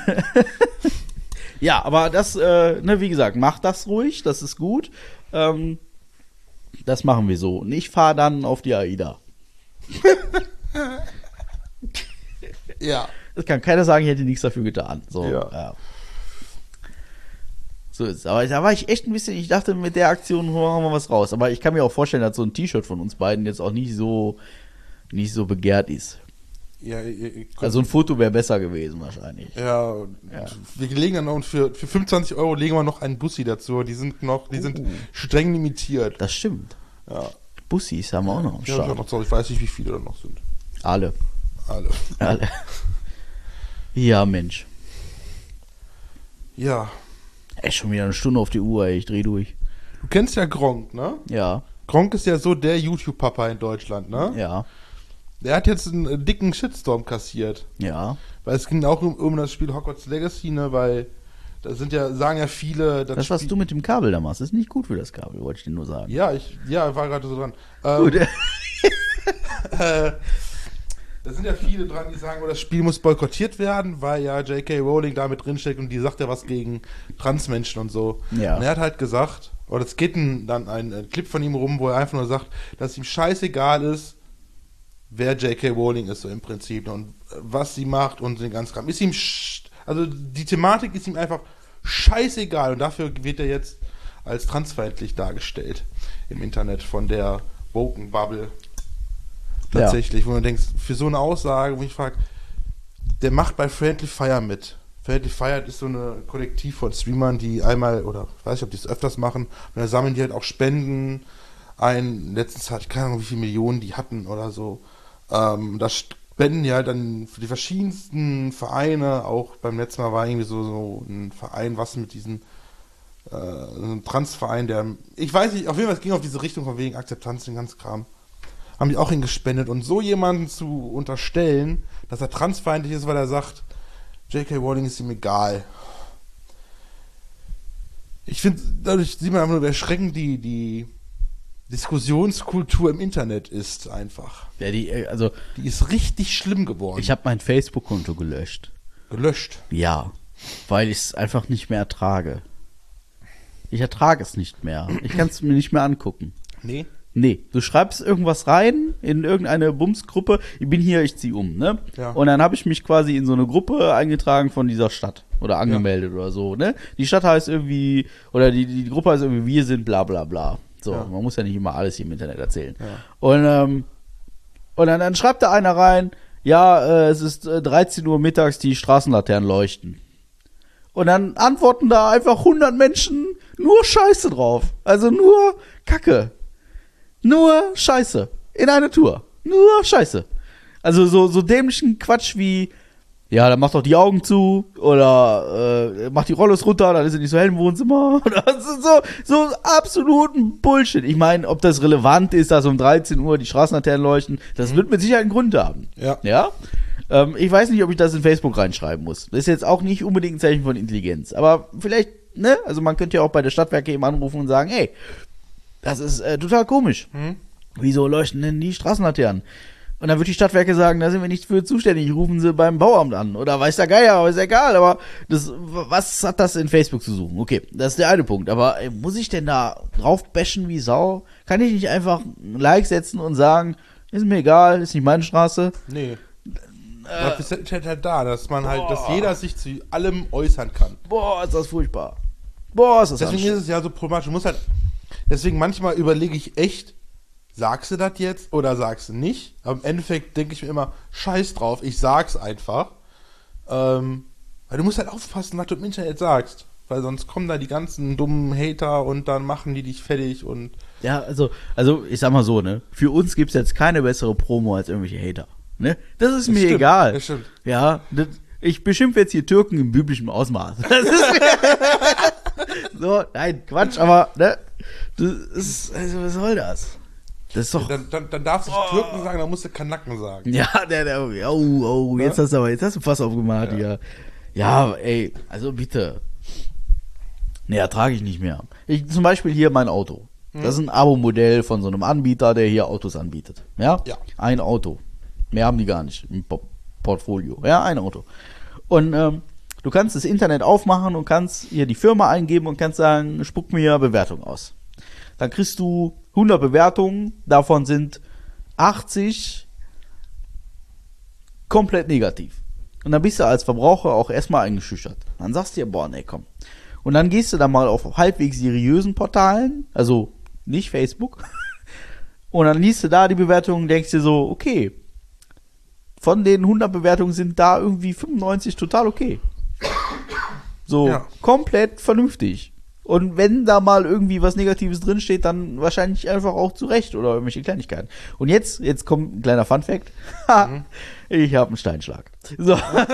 ja, aber das, äh, ne, wie gesagt, macht das ruhig, das ist gut. Ähm, das machen wir so. Und ich fahre dann auf die AIDA. Ja. Es kann keiner sagen, ich hätte nichts dafür getan. So, Ja. ja. So ist es. Aber da war ich echt ein bisschen, ich dachte, mit der Aktion machen wir was raus. Aber ich kann mir auch vorstellen, dass so ein T-Shirt von uns beiden jetzt auch nicht so, nicht so begehrt ist. Ja, ihr, ihr Also ein Foto wäre besser gewesen wahrscheinlich. Ja, Ja. wir legen dann noch für, für fünfundzwanzig Euro legen wir noch einen Bussi dazu. Die sind noch, die sind Oh. streng limitiert. Das stimmt. Ja. Bussis haben wir auch noch am Ja, ich, hab Start. noch, so- ich weiß nicht, wie viele da noch sind. Alle. Alle. Alle. Ja, Mensch. Ja. Ey, schon wieder eine Stunde auf die Uhr, ey, ich dreh durch. Du kennst ja Gronkh, ne? Ja, Gronkh ist ja so der YouTube-Papa in Deutschland, ne? ja, Der hat jetzt einen äh, dicken Shitstorm kassiert. ja. Weil es ging auch um, um das Spiel Hogwarts Legacy, ne? Weil da sind ja, sagen ja viele, das, Das, was Spiel- du mit dem Kabel da machst, ist nicht gut für das Kabel, wollte ich dir nur sagen. Ja, ich ja, war gerade so dran. Ähm, Gut. äh, da sind ja viele dran, die sagen, oh, das Spiel muss boykottiert werden, weil ja J K. Rowling da mit drinsteckt und die sagt ja was gegen Transmenschen und so. Ja. Und er hat halt gesagt, oder es geht ein, dann ein, ein Clip von ihm rum, wo er einfach nur sagt, dass ihm scheißegal ist, wer J K. Rowling ist, so im Prinzip, und was sie macht und den ganzen Kram. Ist ihm, sch- also die Thematik ist ihm einfach scheißegal und dafür wird er jetzt als transfeindlich dargestellt im Internet von der Woken Bubble. Tatsächlich, wo man denkt, für so eine Aussage, wo ich frage, der macht bei Friendly Fire mit. Friendly Fire ist so eine Kollektiv von Streamern, die einmal, oder ich weiß nicht, ob die es öfters machen, und da sammeln die halt auch Spenden ein. Letztens hatte ich keine Ahnung, wie viele Millionen die hatten oder so. Ähm, da spenden die halt dann für die verschiedensten Vereine, auch beim letzten Mal war irgendwie so, so ein Verein, was mit diesen äh, ein Transverein, der, ich weiß nicht, auf jeden Fall, es ging auf diese Richtung von wegen Akzeptanz, den ganzen Kram. Haben die auch hingespendet, und so jemanden zu unterstellen, dass er transfeindlich ist, weil er sagt, J K. Rowling ist ihm egal. Ich finde, dadurch sieht man einfach nur, wie erschreckend die, die Diskussionskultur im Internet ist einfach. Ja, die, äh, also, Die ist richtig schlimm geworden. ich habe mein Facebook-Konto gelöscht. gelöscht. Ja, weil ich es einfach nicht mehr ertrage. Ich ertrage es nicht mehr. Ich kann es mir nicht mehr angucken. Nee. Nee, du schreibst irgendwas rein in irgendeine Bumsgruppe. Ich bin hier, ich zieh um, ne? Ja. Und dann habe ich mich quasi in so eine Gruppe eingetragen von dieser Stadt oder angemeldet oder so, ne? Die Stadt heißt irgendwie, oder die, die Gruppe heißt irgendwie, wir sind bla bla bla. So, Ja. man muss ja nicht immer alles hier im Internet erzählen. Ja. Und, ähm, und dann, dann schreibt da einer rein, ja, äh, es ist äh, dreizehn Uhr mittags, die Straßenlaternen leuchten. Und dann antworten da einfach hundert Menschen nur Scheiße drauf. Also nur Kacke. Nur Scheiße. In einer Tour. Nur Scheiße. Also so, so dämlichen Quatsch wie, ja, dann mach doch die Augen zu oder äh, mach die Rollos runter, dann ist es nicht so hell im Wohnzimmer. Oder so, so, so absoluten Bullshit. Ich meine, ob das relevant ist, dass um dreizehn Uhr die Straßenlaternen leuchten, das wird mit Sicherheit einen Grund haben. Ja. Ja? Ähm, ich weiß nicht, ob ich das in Facebook reinschreiben muss. Das ist jetzt auch nicht unbedingt ein Zeichen von Intelligenz. Aber vielleicht, ne? Also man könnte ja auch bei der Stadtwerke eben anrufen und sagen, hey, das ist äh, total komisch. Hm? Wieso leuchten denn die Straßenlaternen? Und dann wird die Stadtwerke sagen, da sind wir nicht für zuständig, rufen sie beim Bauamt an. Oder weiß der Geier, aber ist egal, aber das, was hat das in Facebook zu suchen? Okay, das ist der eine Punkt. Aber ey, muss ich denn da drauf bashen wie Sau? Kann ich nicht einfach ein Like setzen und sagen, ist mir egal, ist nicht meine Straße? Nee. Dafür ist halt, halt da, dass man halt, dass jeder sich zu allem äußern kann. Boah, ist das furchtbar. Boah, ist das Deswegen ist anstrengend. es ja so problematisch. Du musst halt, deswegen manchmal überlege ich echt, sagst du das jetzt oder sagst du nicht? Aber im Endeffekt denke ich mir immer, scheiß drauf, ich sag's einfach. Ähm, weil du musst halt aufpassen, was du im Internet sagst. Weil sonst kommen da die ganzen dummen Hater und dann machen die dich fertig und. Ja, also, also ich sag mal so, ne? Für uns gibt's jetzt keine bessere Promo als irgendwelche Hater. Ne? Das ist Das mir stimmt, egal. das stimmt. Ja, das, ich beschimpfe jetzt hier Türken im biblischen Ausmaß. Das ist mir so, nein, Quatsch, aber ne? Das ist, also was soll das? Das ist doch. Dann, dann, dann darfst du Oh. Türken sagen, dann musst du Kanaken sagen. Ja, der, der, oh, oh, jetzt Ja? hast du aber, jetzt hast du Fass aufgemacht Ja. hier. Ja, ey, also bitte. Nee, ertrage ich nicht mehr. Ich, zum Beispiel hier mein Auto. Das ist ein Abo-Modell von so einem Anbieter, der hier Autos anbietet. Ja? Ja. Ein Auto. Mehr haben die gar nicht im Po- Portfolio. Ja, ein Auto. Und ähm, du kannst das Internet aufmachen und kannst hier die Firma eingeben und kannst sagen, spuck mir Bewertung aus. Dann kriegst du hundert Bewertungen, davon sind achtzig komplett negativ. Und dann bist du als Verbraucher auch erstmal eingeschüchtert. Dann sagst du dir, boah, nee, komm. Und dann gehst du da mal auf halbwegs seriösen Portalen, also nicht Facebook. Und dann liest du da die Bewertungen und denkst dir so, okay, von den hundert Bewertungen sind da irgendwie fünfundneunzig total okay. So, ja. Komplett vernünftig. Und wenn da mal irgendwie was Negatives drinsteht, dann wahrscheinlich einfach auch zurecht oder irgendwelche Kleinigkeiten. Und jetzt, jetzt kommt ein kleiner Funfact. Mhm. Ich habe einen Steinschlag. So. so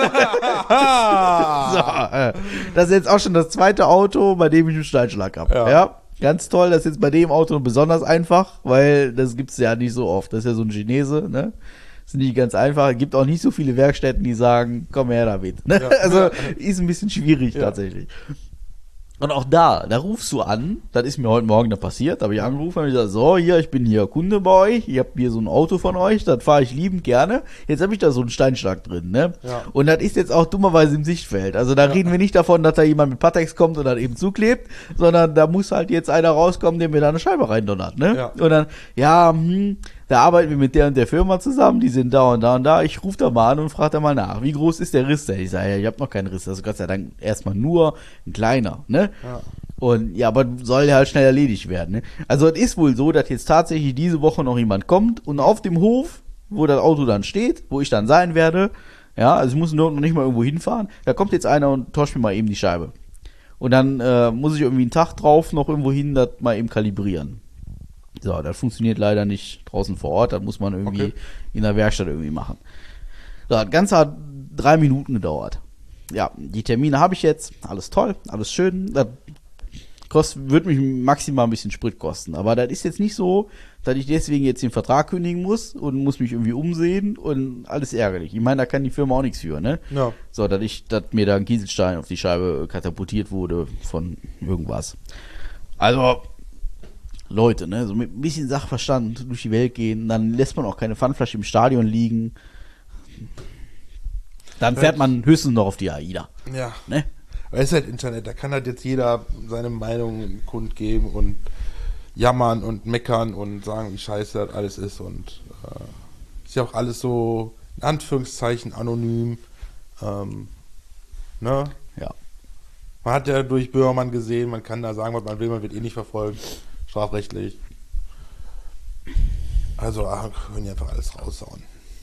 äh, das ist jetzt auch schon das zweite Auto, bei dem ich einen Steinschlag habe. Ja. ja. Ganz toll, das ist jetzt bei dem Auto besonders einfach, weil das gibt's ja nicht so oft. Das ist ja so ein Chinese, ne? Das ist nicht ganz einfach. Es gibt auch nicht so viele Werkstätten, die sagen, komm her damit. Ne? Ja. Also ist ein bisschen schwierig ja. tatsächlich. Und auch da, da rufst du an, das ist mir heute Morgen da passiert, da habe ich angerufen und gesagt, so, hier, ich bin hier Kunde bei euch, ich habe hier so ein Auto von euch, das fahre ich liebend gerne, jetzt habe ich da so einen Steinschlag drin, ne? Ja. Und das ist jetzt auch dummerweise im Sichtfeld, also da ja. reden wir nicht davon, dass da jemand mit Pattex kommt und dann eben zuklebt, sondern da muss halt jetzt einer rauskommen, der mir da eine Scheibe reindonnert, ne? Ja. Und dann, ja, hm, da arbeiten wir mit der und der Firma zusammen, die sind da und da und da. Ich rufe da mal an und frage da mal nach, wie groß ist der Riss denn? Ich sage, ja, ich habe noch keinen Riss, also Gott sei Dank erstmal nur ein kleiner, ne? Ja. Und ja, aber soll ja halt schnell erledigt werden, ne? Also es ist wohl so, dass jetzt tatsächlich diese Woche noch jemand kommt und auf dem Hof, wo das Auto dann steht, wo ich dann sein werde, ja, also ich muss noch nicht mal irgendwo hinfahren, da kommt jetzt einer und tauscht mir mal eben die Scheibe. Und dann äh, muss ich irgendwie einen Tag drauf noch irgendwo hin, das mal eben kalibrieren. So, das funktioniert leider nicht draußen vor Ort, das muss man irgendwie okay. in der Werkstatt irgendwie machen. So, das Ganze hat drei Minuten gedauert. Ja, die Termine habe ich jetzt, alles toll, alles schön, das kostet, wird mich maximal ein bisschen Sprit kosten, aber das ist jetzt nicht so, dass ich deswegen jetzt den Vertrag kündigen muss und muss mich irgendwie umsehen und alles ärgerlich. Ich meine, da kann die Firma auch nichts für, ne? Ja. So, dass ich, dass mir da ein Kieselstein auf die Scheibe katapultiert wurde von irgendwas. Also, Leute, ne, so mit ein bisschen Sachverstand durch die Welt gehen, dann lässt man auch keine Pfandflasche im Stadion liegen. Dann fährt man höchstens noch auf die AIDA. Ja. Ne? Aber es ist halt Internet, da kann halt jetzt jeder seine Meinung kundgeben und jammern und meckern und sagen, wie scheiße das alles ist und äh, ist ja auch alles so in Anführungszeichen anonym. Ähm, ne? Ja. Man hat ja durch Böhmermann gesehen, man kann da sagen, was man will, man wird eh nicht verfolgt. Strafrechtlich. Also ach, können die einfach alles raushauen.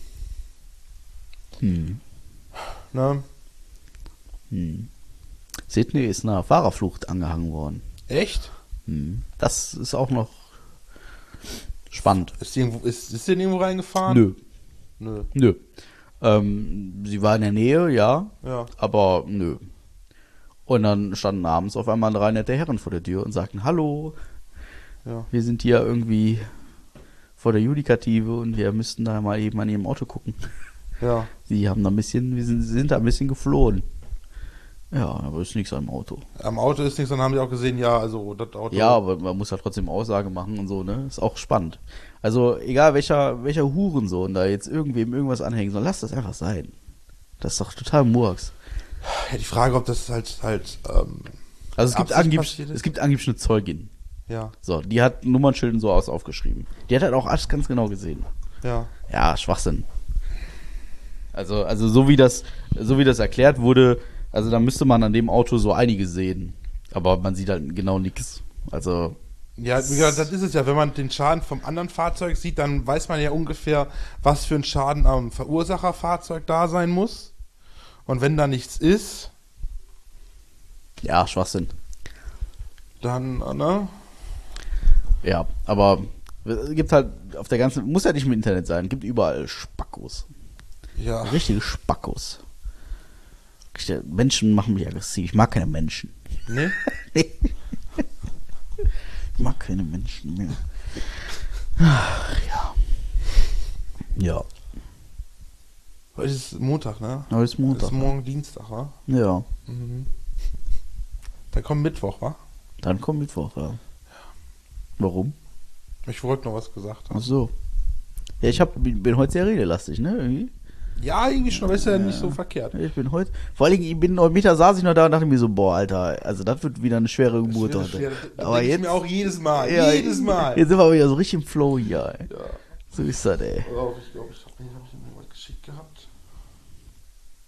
Hm. Ne? Hm. Sydney ist einer Fahrerflucht angehangen worden. Echt? Hm. Das ist auch noch spannend. Ist die irgendwo, ist, ist die irgendwo reingefahren? Nö. Nö. Nö. Ähm, sie war in der Nähe, ja. Ja. Aber nö. Und dann standen abends auf einmal drei nette Herren vor der Tür und sagten, hallo, ja. wir sind hier irgendwie vor der Judikative und wir müssten da mal eben an ihrem Auto gucken. Ja. Sie haben da ein bisschen, wir sind, sind da ein bisschen geflohen. Ja, aber ist nichts am Auto. Am Auto ist nichts, dann haben die auch gesehen, ja, also das Auto. Ja, aber man muss halt trotzdem Aussage machen und so, ne? Ist auch spannend. Also, egal welcher, welcher Hurensohn da jetzt irgendwem irgendwas anhängen soll, lass das einfach sein. Das ist doch total Murks. Ja, die Frage, ob das halt, halt, ähm, Also es gibt angeblich, es gibt angeblich eine Zeugin. Ja. So, die hat Nummernschilden so aus aufgeschrieben. Die hat halt auch alles ganz genau gesehen. Ja. Ja, Schwachsinn. Also, also so wie das, so wie das erklärt wurde, also da müsste man an dem Auto so einige sehen. Aber man sieht halt genau nichts. Also. Ja, wie gesagt, das ist es ja. Wenn man den Schaden vom anderen Fahrzeug sieht, dann weiß man ja ungefähr, was für ein Schaden am Verursacherfahrzeug da sein muss. Und wenn da nichts ist. Ja, Schwachsinn. Dann, ne? Ja, aber es gibt halt auf der ganzen, muss ja nicht im Internet sein, gibt überall Spackos. Ja. Richtige Spackos. Richtige Menschen machen mich aggressiv. Ich mag keine Menschen. Nee? Nee. Ich mag keine Menschen mehr. Ach, ja. Ja. Heute ist Montag, ne? Heute ist Montag. Heute ist morgen Dienstag, wa? Ja. Mhm. Dann kommt Mittwoch, wa? Dann kommt Mittwoch, ja. Warum? Ich wollte noch was gesagt haben. Ach so. Ja, ich hab, bin heute sehr redelastig, ne? Irgendwie. Ja, irgendwie schon, aber ist ja, ja nicht so verkehrt. Ich bin heute, vor allem, ich bin heute Mittag saß ich noch da und dachte mir so, boah, Alter, also das wird wieder eine schwere Geburt heute. Schwer, das aber jetzt ich mir auch jedes Mal, ja, jedes Mal. Jetzt sind wir wieder so richtig im Flow hier, ey. Ja. So ist das, ey. Oh, ich glaube, ich habe hab ich mir was geschickt gehabt.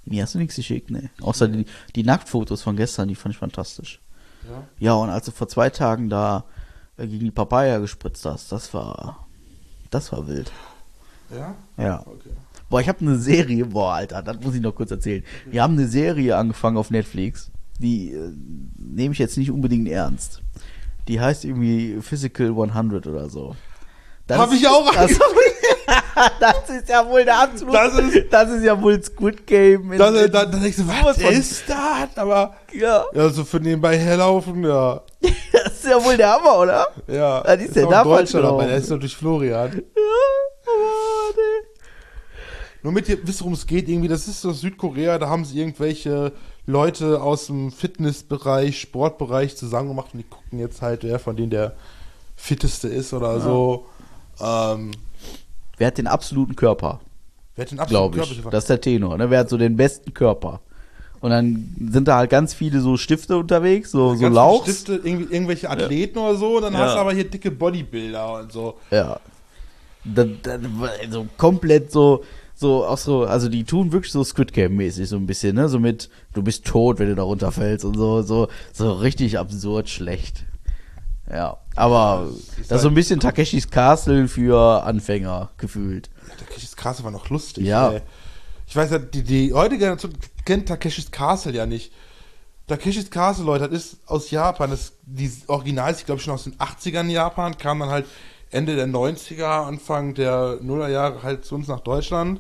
Mir hast du nichts geschickt, ne. Außer die, die Nacktfotos von gestern, die fand ich fantastisch. Ja. Ja, und als du vor zwei Tagen da äh, gegen die Papaya gespritzt hast, das war, das war wild. Ja? Ja. Okay. Boah, ich habe eine Serie, boah, Alter, das muss ich noch kurz erzählen. Wir haben eine Serie angefangen auf Netflix, die äh, nehme ich jetzt nicht unbedingt ernst. Die heißt irgendwie Physical hundert oder so. Das Hab ist- ich auch das, das ist ja wohl der absolute, Das ist- das ist ja wohl Squid Game. in- Da, in- da, da denkst du, sowas was von- ist das? Aber, ja, ja, so für nebenbei herlaufen, ja. das ist ja wohl der Hammer, oder? Ja. Was ist denn auch da ein falsch Deutscher dabei, gelaufen? der ist doch durch Florian. Ja, aber nee. Nur mit ihr, wisst ihr, worum es geht? Irgendwie, das ist so Südkorea, da haben sie irgendwelche Leute aus dem Fitnessbereich, Sportbereich zusammen gemacht und die gucken jetzt halt, wer von denen der fitteste ist oder so. Ähm, Wer hat den absoluten Körper? wer hat den absoluten Glaube ich. Körperfett? Das ist der Tenor, ne? Wer hat so den besten Körper? Und dann sind da halt ganz viele so Stifte unterwegs, so, so Ganz viele Lauchs. Stifte, irgendwie, irgendwelche Athleten oder so, und dann Ja. hast du aber hier dicke Bodybuilder und so. Ja. Da, da, also komplett so, so, auch so, also die tun wirklich so Squid Game-mäßig so ein bisschen, ne? So mit, du bist tot, wenn du da runterfällst und so, so, so richtig absurd schlecht. Ja. Aber ist das ist so ein halt- bisschen Takeshis Castle für Anfänger gefühlt. Ja, Takeshis Castle war noch lustig. Ja. Ey. Ich weiß ja, die, die heutige Generation kennt Takeshis Castle ja nicht. Takeshis Castle, Leute, das ist aus Japan. Das, die Original ist, glaube ich, schon aus den achtzigern in Japan. Kam dann halt Ende der neunziger, Anfang der Nullerjahre halt zu uns nach Deutschland.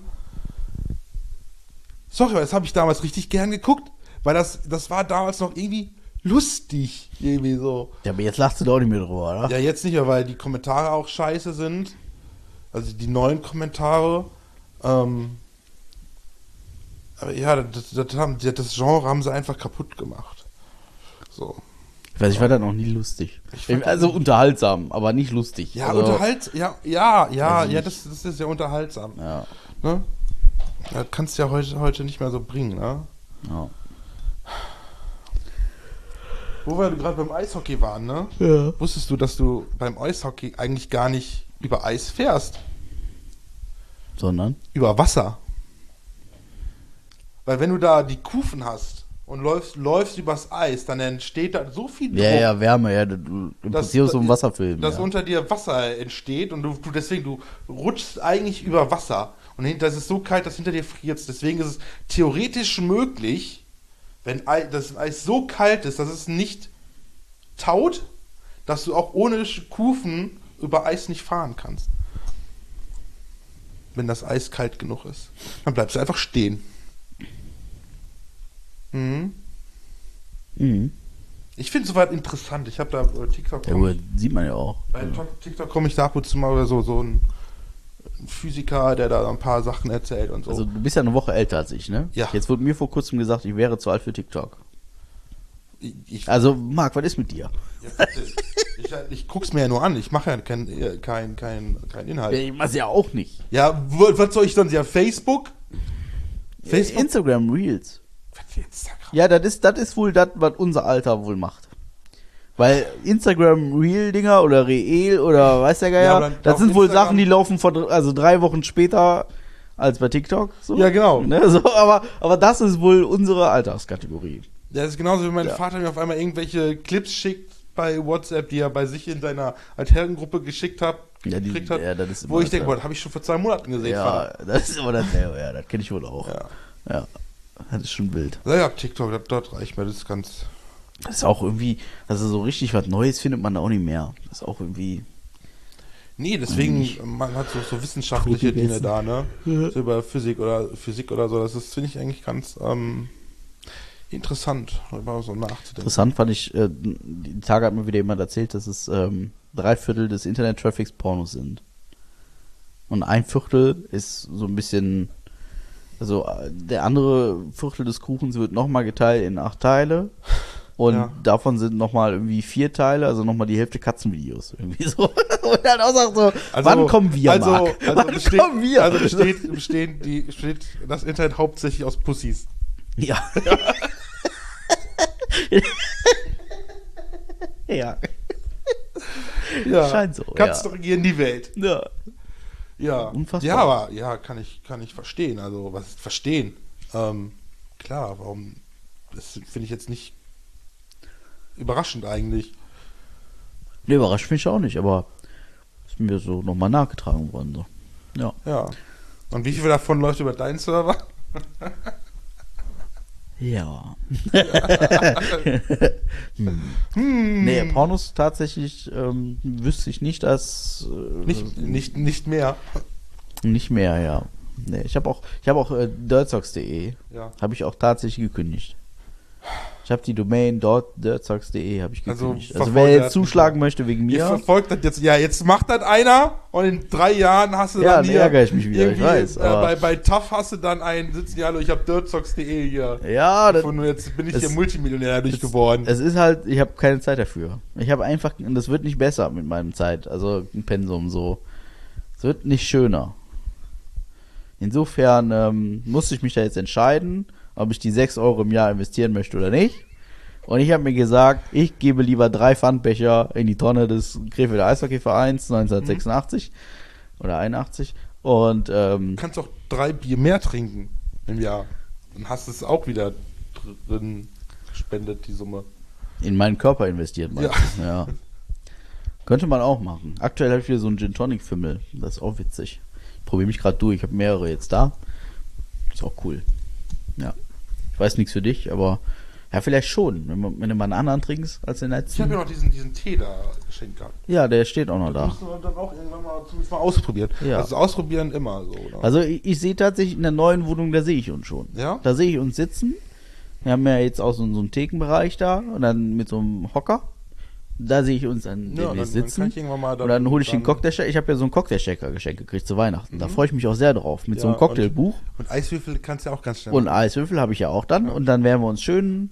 Sorry, aber das habe ich damals richtig gern geguckt, weil das, das war damals noch irgendwie lustig. Irgendwie so. Ja, aber jetzt lachst du doch nicht mehr drüber, oder? Ja, jetzt nicht mehr, weil die Kommentare auch scheiße sind. Also die neuen Kommentare. Ähm, aber ja, das, das, haben, das Genre haben sie einfach kaputt gemacht. So. Ich weiß, ich war da noch nie lustig. Ich fand Also das- unterhaltsam, aber nicht lustig. Ja, also, unterhalt, ja, ja, ja, Weiß ich ja, nicht. das, das ist ja unterhaltsam. Ja, Ne? Das kannst du ja heute, heute nicht mehr so bringen, ne? ja. Wo wir gerade beim Eishockey waren, ne? Ja. Wusstest du, dass du beim Eishockey eigentlich gar nicht über Eis fährst? Sondern? Über Wasser. Weil wenn du da die Kufen hast und läufst, läufst übers Eis, dann entsteht da so viel Druck, Ja, ja, Wärme, ja. Du, du im Das- Prinzip so ein Wasserfilm. dass ja. unter dir Wasser entsteht und du, du deswegen, du rutschst eigentlich über Wasser. Und hinter es ist so kalt, dass hinter dir friert. Deswegen ist es theoretisch möglich, wenn Ei, das Eis so kalt ist, dass es nicht taut, dass du auch ohne Kufen über Eis nicht fahren kannst. Wenn das Eis kalt genug ist. Dann bleibst du einfach stehen. Mhm. Mhm. Ich finde es soweit interessant. Ich habe da äh, TikTok. Ja, gut, sieht man ja auch. Bei TikTok komme ich da ab und zu mal oder so, so ein Physiker, der da ein paar Sachen erzählt und so. Also du bist ja eine Woche älter als ich, ne? Ja. Jetzt wurde mir vor kurzem gesagt, ich wäre zu alt für TikTok. ich, ich, Also, Marc, was ist mit dir? ja, ich, ich guck's mir ja nur an. Ich mache ja keinen kein, kein, kein Inhalt. Ich mach's ja auch nicht. Ja, wo, was soll ich sonst? Ja, Facebook? Facebook? Instagram Reels. Was für Instagram? Ja, das ist, das ist wohl das, was unser Alter wohl macht. Weil Instagram Reel-Dinger oder Reel oder weiß der Geier, Ja, aber dann das auf sind wohl Instagram- Sachen, die laufen vor, dr- also drei Wochen später als bei TikTok. So. Ja, genau. Ne, so, aber, aber das ist wohl unsere Alterskategorie. Das ist genauso, wie mein Ja. Vater mir auf einmal irgendwelche Clips schickt bei WhatsApp, die er bei sich in seiner Altherrengruppe geschickt hat, Ja, die- gekriegt hat, ja, das ist wo immer ich denke, so. boah, das habe ich schon vor zwei Monaten gesehen, Ja, Vater. das ist immer dasselbe, ja, das kenne ich wohl auch. Ja. Ja, das ist schon wild. Ja, ja, TikTok, das, dort reicht mir, das ist ganz... Das ist auch irgendwie, also so richtig was Neues findet man da auch nicht mehr. Das ist auch irgendwie. Nee, deswegen, Eigentlich man hat so, so wissenschaftliche tot Dinge gegessen. da, ne? Ja. So über Physik oder Physik oder so, das ist, finde ich eigentlich ganz ähm, interessant, darüber so nachzudenken. Interessant fand ich, äh, die Tage hat mir wieder jemand erzählt, dass es ähm, drei Viertel des Internet-Traffics Pornos sind. Und ein Viertel ist so ein bisschen, also äh, der andere Viertel des Kuchens wird nochmal geteilt in acht Teile. Und Ja. davon sind nochmal irgendwie vier Teile, also nochmal die Hälfte Katzenvideos. Irgendwie so. Und dann auch sagt so, wann kommen wir, also, Marc? Also wann besteht, kommen wir? Also besteht, bestehen die, besteht das Internet hauptsächlich aus Pussys. Ja. Ja. Ja. Scheint so, Katzen ja. regieren die Welt. Ja. Ja. Unfassbar. Ja, aber ja, kann ich, kann ich verstehen. Also, was ist verstehen? Ähm, klar, warum? Das finde ich jetzt nicht überraschend eigentlich. Nee, überrascht mich auch nicht, aber ist mir so nochmal nachgetragen worden. So. Ja. Ja. Und wie viel davon läuft über deinen Server? Ja. hm. Hm. Nee, Pornos tatsächlich ähm, wüsste ich nicht, dass äh, Nicht, nicht, nicht mehr. nicht mehr, ja. Nee, ich habe auch, ich habe auch äh, dirtsocks punkt de Ja. habe ich auch tatsächlich gekündigt. Ich habe die Domain dort dirtsocks punkt de habe ich Also, gekündigt. Also, verfolgt wer er jetzt zuschlagen möchte wegen Ihr mir, verfolgt das jetzt. Ja, jetzt macht das einer und in drei Jahren hast du ja, dann dann hier. ärgere ich mich wieder, ich irgendwie, weiß. Äh, aber- bei, bei T A F hast du dann einen sitzen, ja, hallo, ich habe dirtsocks punkt de hier. ja, das, Und jetzt bin ich es- hier Multimillionär dadurch geworden. es ist halt, ich habe keine Zeit dafür. Ich habe einfach, und das wird nicht besser mit meinem Zeit, also ein Pensum so. Es wird nicht schöner. Insofern ähm, musste ich mich da jetzt entscheiden, ob ich die sechs Euro im Jahr investieren möchte oder nicht. Und ich habe mir gesagt, ich gebe lieber drei Pfandbecher in die Tonne des Krefelder Eishockeyvereins neunzehnhundertsechsundachtzig oder einundachtzig. Und ähm, Du kannst auch drei Bier mehr trinken im Jahr. Dann hast du es auch wieder drin gespendet, die Summe. in meinen Körper investiert meistens. Ja. Ja. Könnte man auch machen. Aktuell habe ich wieder so einen Gin Tonic Fimmel. Das ist auch witzig. Ich probiere mich gerade durch. Ich habe mehrere jetzt da. Ist auch cool. Ja. Ich weiß nichts für dich, aber ja, vielleicht schon. Wenn, man, wenn du mal einen anderen trinkst als den Ich habe letzten. ja noch diesen, diesen Tee da geschenkt gehabt. Ja, der steht auch noch Das da. musst du dann auch irgendwann mal zumindest mal ausprobieren. Ja. Also ausprobieren immer so, oder? Also ich, ich sehe tatsächlich in der neuen Wohnung, da sehe ich uns schon. Ja? Da sehe ich uns sitzen. Wir haben ja jetzt auch so, so einen Thekenbereich da und dann mit so einem Hocker. Da sehe ich uns dann Ja, demnächst dann- dann sitzen. kann ich irgendwann mal und dann hole ich den dann- Cocktailshaker. Ich habe ja so einen Cocktailshaker geschenkt gekriegt zu Weihnachten. Da freue ich mich auch sehr drauf. Mit so einem Ja, Cocktailbuch. Und Eiswürfel kannst du ja auch ganz schnell Und machen. Eiswürfel habe ich ja auch dann. Und dann werden wir uns schön.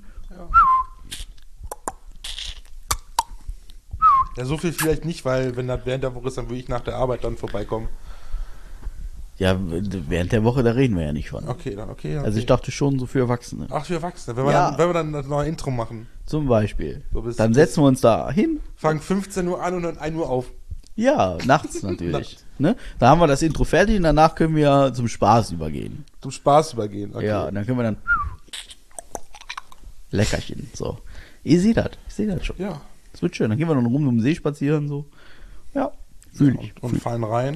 Ja, so viel vielleicht nicht, weil wenn das während der Woche ist, dann würde ich nach der Arbeit dann vorbeikommen. Ja, während der Woche, da reden wir ja nicht von. Okay, dann okay. okay. Also ich dachte schon so für Erwachsene. Ach, für Erwachsene. Wenn wir, Ja. dann, wenn wir dann das neue Intro machen. Zum Beispiel. So bis- Dann setzen wir uns da hin. Fangen fünfzehn Uhr an und dann ein Uhr auf. Ja, nachts natürlich. Nachts. Ne? Da haben wir das Intro fertig und danach können wir zum Spaß übergehen. Zum Spaß übergehen. Okay. Ja, und dann können wir dann Leckerchen. So. Ihr seht das. Ich sehe das schon. Ja. Das wird schön. Dann gehen wir noch rum um den See spazieren. So. Ja, fühle ich. Und, und fallen rein.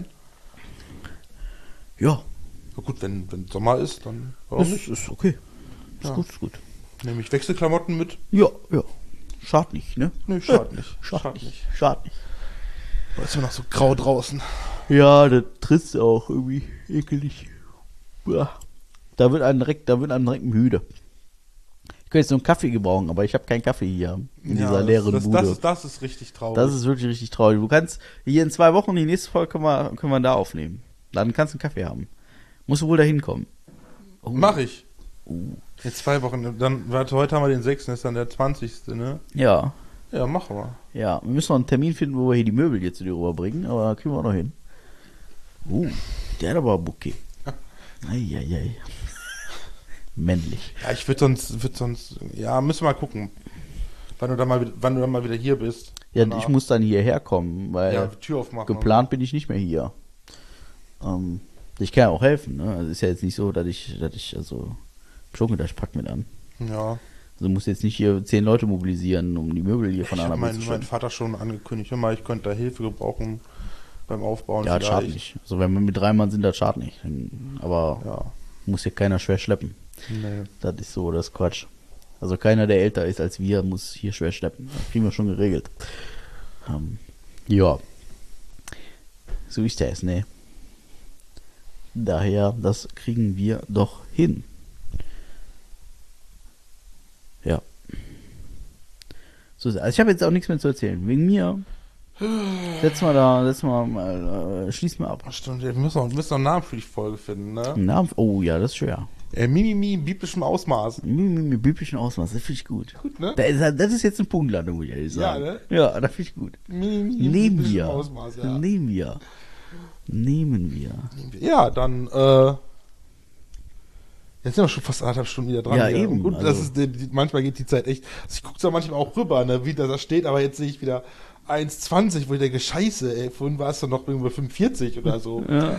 Ja, Na gut, wenn, wenn Sommer ist, dann warum ist, nicht? ist okay. Ist Ja. gut, ist gut. Nehme ich Wechselklamotten mit? Ja, ja. Schad nicht, ne? Nö, schade nicht. Schad, Schad nicht. nicht. Schad nicht. Da ist immer noch so grau draußen. Ja, das trifft auch irgendwie ekelig. Ja. Da wird einem direkt, da wird einem direkt müde. Ich könnte jetzt so einen Kaffee gebrauchen, aber ich habe keinen Kaffee hier in dieser das, leeren das, Bude. das, ist, das ist richtig traurig. Das ist wirklich richtig traurig. Du kannst hier in zwei Wochen, die nächste Folge können wir, können wir da aufnehmen. Dann kannst du einen Kaffee haben. Musst du wohl da hinkommen. Oh. Mach ich. Uh. In zwei Wochen. Dann, warte, heute haben wir den sechsten, ist dann der zwanzigste, ne? Ja, Ja, machen wir. ja. Wir müssen noch einen Termin finden, wo wir hier die Möbel hier zu dir rüberbringen, aber da kriegen wir auch noch hin. Uh, der hat aber ein Bouquet. Eieiei. Männlich. Ja, ich würde sonst, würd sonst, ja, müssen wir mal gucken. Wann du dann mal, wieder- wann du dann mal wieder hier bist. Ja, Danach. ich muss dann hierher kommen, weil Ja, Tür aufmachen. geplant bin ich nicht mehr hier. Ähm, ich kann ja auch helfen, ne? Also ist ja jetzt nicht so, dass ich, dass ich, also, schon gedacht, ich pack mit an. Ja. Also muss jetzt nicht hier zehn Leute mobilisieren, um die Möbel hier von Ich A habe nach B meinen zu mein schicken. Vater schon angekündigt. Hör mal, ich könnte da Hilfe gebrauchen beim Aufbauen. Ja, das schadet vielleicht. nicht. Also wenn wir mit drei Mann sind, das schadet nicht. Aber Ja. muss hier keiner schwer schleppen. Nee. Das ist so, das ist Quatsch. Also keiner, der älter ist als wir, muss hier schwer schleppen. Das kriegen wir schon geregelt. Ähm, ja. So ist das, ne? Daher, das kriegen wir doch hin. Ja. So ist es. Also ich habe jetzt auch nichts mehr zu erzählen. Wegen mir. Setz mal da, setz mal, mal äh, schließ mal ab. Ach, stimmt, wir müssen noch, wir müssen noch einen Namen für die Folge finden, ne? Namen? Oh ja, das ist schwer. Äh, Mimimi in biblischem Ausmaß. Mit, mit biblischen Ausmaß, das finde ich gut. Gut, ne? Das ist, das ist jetzt eine Punktlandung, muss ich ehrlich Ja, sagen. ne? Ja, das finde ich gut. Mimimi in Nehmen biblischem wir. Ausmaß, ja. Nehmen wir. Nehmen wir. Ja, dann, äh, jetzt sind wir schon fast anderthalb Stunden wieder dran. Ja, hier. eben, Und gut, das also- ist, die, die, manchmal geht die Zeit echt, also ich gucke da manchmal auch rüber, ne, wie das da steht, aber jetzt sehe ich wieder eins zwanzig, wo ich denke, scheiße, ey, vorhin war es doch noch irgendwo fünfundvierzig oder so. Ja. äh, oh. Das geht hier äh, ratzfatz hier. Immer. Ja.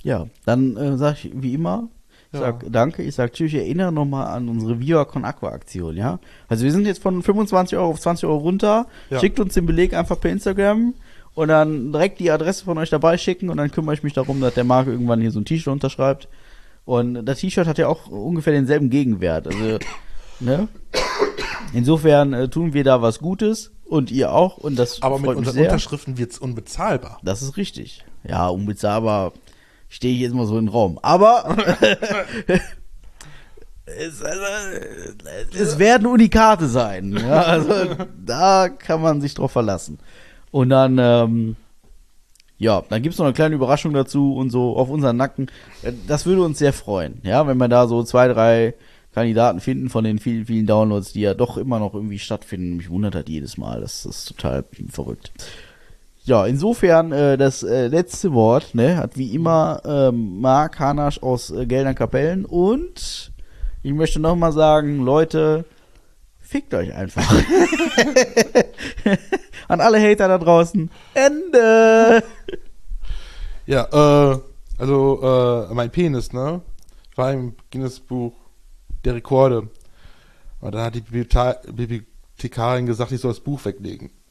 Ja, dann äh, sag ich wie immer, ich Ja. sag danke, ich sag tschüss, ich erinnere nochmal an unsere Viva Con Aqua Aktion, ja? Also wir sind jetzt von fünfundzwanzig Euro auf zwanzig Euro runter, Ja. schickt uns den Beleg einfach per Instagram und dann direkt die Adresse von euch dabei schicken und dann kümmere ich mich darum, dass der Marc irgendwann hier so ein T-Shirt unterschreibt. Und das T-Shirt hat ja auch ungefähr denselben Gegenwert, also, ne? Insofern äh, tun wir da was Gutes und ihr auch und das Aber mit freut mich unseren sehr. Unterschriften wird's unbezahlbar. Das ist richtig. Ja, unbezahlbar stehe ich jetzt mal so in den Raum. Aber es, also, es werden Unikate sein. Ja, also da kann man sich drauf verlassen. Und dann, ähm, ja, dann gibt's noch eine kleine Überraschung dazu und so auf unseren Nacken. Das würde uns sehr freuen, ja, wenn wir da so zwei, drei Kandidaten finden von den vielen, vielen Downloads, die ja doch immer noch irgendwie stattfinden. Mich wundert das jedes Mal. Das ist total verrückt. Ja, insofern äh, das äh, letzte Wort, ne, hat wie immer ähm, Marc Hanasch aus äh, Geldern Kapellen und ich möchte nochmal sagen, Leute, fickt euch einfach. An alle Hater da draußen, Ende! Ja, äh, also, äh, mein Penis, ne, war im Guinness-Buch der Rekorde. Und da hat die Bibliothe- Bibliothekarin gesagt, ich soll das Buch weglegen.